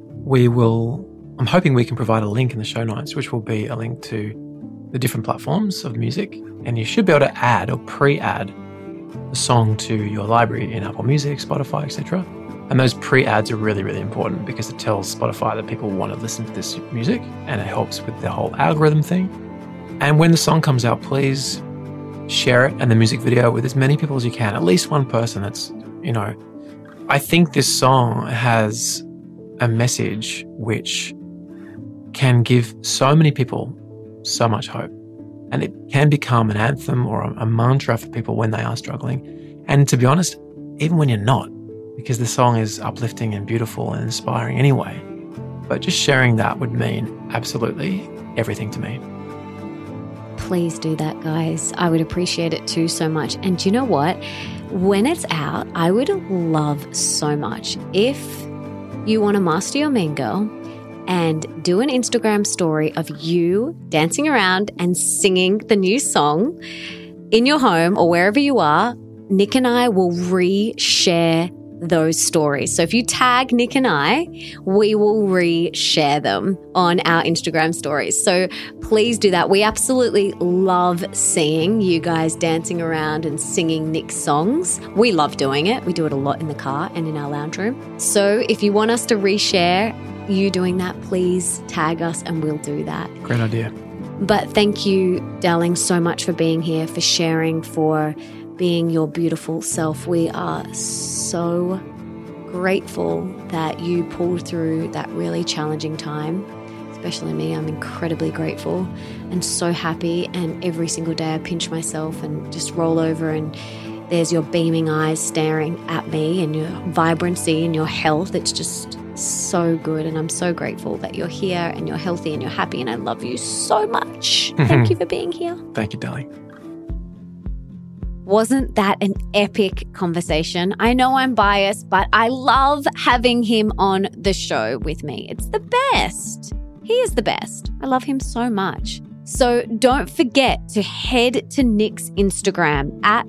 I'm hoping we can provide a link in the show notes, which will be a link to the different platforms of music. And you should be able to add or pre-add a song to your library in Apple Music, Spotify, etc. And those pre-ads are really, really important because it tells Spotify that people want to listen to this music, and it helps with the whole algorithm thing. And when the song comes out, please share it and the music video with as many people as you can, at least one person. That's, I think this song has a message which can give so many people so much hope. And it can become an anthem or a mantra for people when they are struggling. And to be honest, even when you're not, because the song is uplifting and beautiful and inspiring anyway. But just sharing that would mean absolutely everything to me. Please do that, guys. I would appreciate it too so much. And do you know what? When it's out, I would love so much if you want to master your mean girl and do an Instagram story of you dancing around and singing the new song in your home or wherever you are. Nick and I will re-share those stories. So if you tag Nick and I, we will re-share them on our Instagram stories. So please do that. We absolutely love seeing you guys dancing around and singing Nick's songs. We love doing it. We do it a lot in the car and in our lounge room. So if you want us to re-share you doing that, please tag us and we'll do that. Great idea. But thank you, darling, so much for being here, for sharing, for being your beautiful self. We are so grateful that you pulled through that really challenging time, especially me. I'm incredibly grateful and so happy. And every single day I pinch myself and just roll over, and there's your beaming eyes staring at me and your vibrancy and your health. It's just so good. And I'm so grateful that you're here and you're healthy and you're happy. And I love you so much. Thank you for being here. Thank you, darling. Wasn't that an epic conversation? I know I'm biased, but I love having him on the show with me. It's the best. He is the best. I love him so much. So don't forget to head to Nick's Instagram at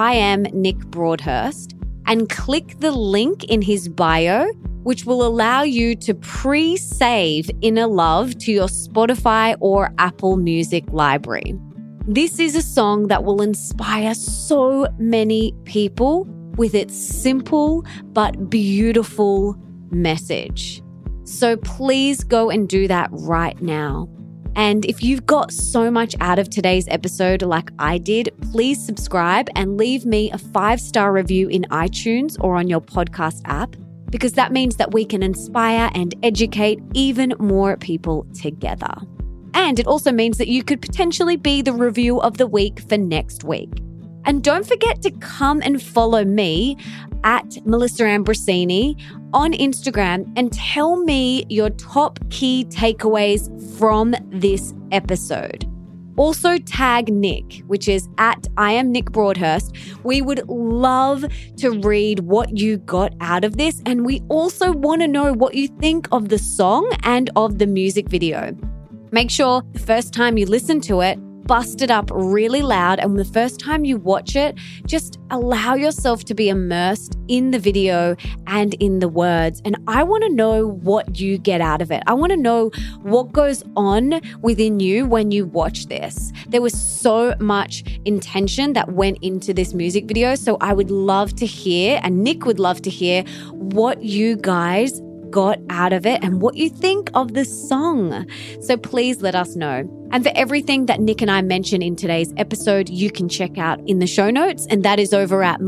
@IamNickBroadhurst and click the link in his bio, which will allow you to pre-save Inner Love to your Spotify or Apple Music library. This is a song that will inspire so many people with its simple but beautiful message. So please go and do that right now. And if you've got so much out of today's episode like I did, please subscribe and leave me a 5-star review in iTunes or on your podcast app, because that means that we can inspire and educate even more people together. And it also means that you could potentially be the review of the week for next week. And don't forget to come and follow me at Melissa Ambrosini on Instagram and tell me your top key takeaways from this episode. Also tag Nick, which is at @IamNickBroadhurst. We would love to read what you got out of this. And we also want to know what you think of the song and of the music video. Make sure the first time you listen to it, bust it up really loud. And the first time you watch it, just allow yourself to be immersed in the video and in the words. And I want to know what you get out of it. I want to know what goes on within you when you watch this. There was so much intention that went into this music video. So I would love to hear, and Nick would love to hear, what you guys got out of it and what you think of the song. So please let us know. And for everything that Nick and I mentioned in today's episode, you can check out in the show notes, and that is over at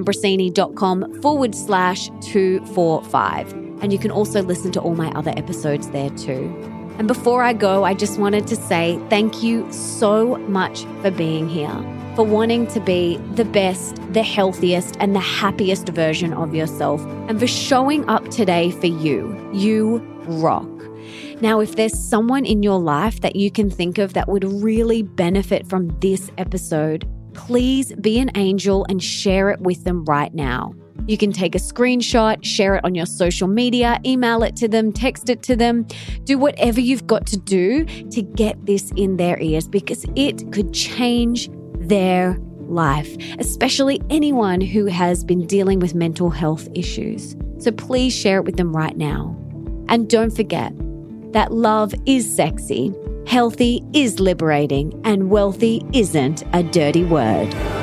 melissaambrosini.com/245. And you can also listen to all my other episodes there too. And before I go, I just wanted to say thank you so much for being here, for wanting to be the best, the healthiest, and the happiest version of yourself, and for showing up today for you. You rock. Now, if there's someone in your life that you can think of that would really benefit from this episode, please be an angel and share it with them right now. You can take a screenshot, share it on your social media, email it to them, text it to them. Do whatever you've got to do to get this in their ears because it could change their life, especially anyone who has been dealing with mental health issues. So please share it with them right now. And don't forget that love is sexy, healthy is liberating, and wealthy isn't a dirty word.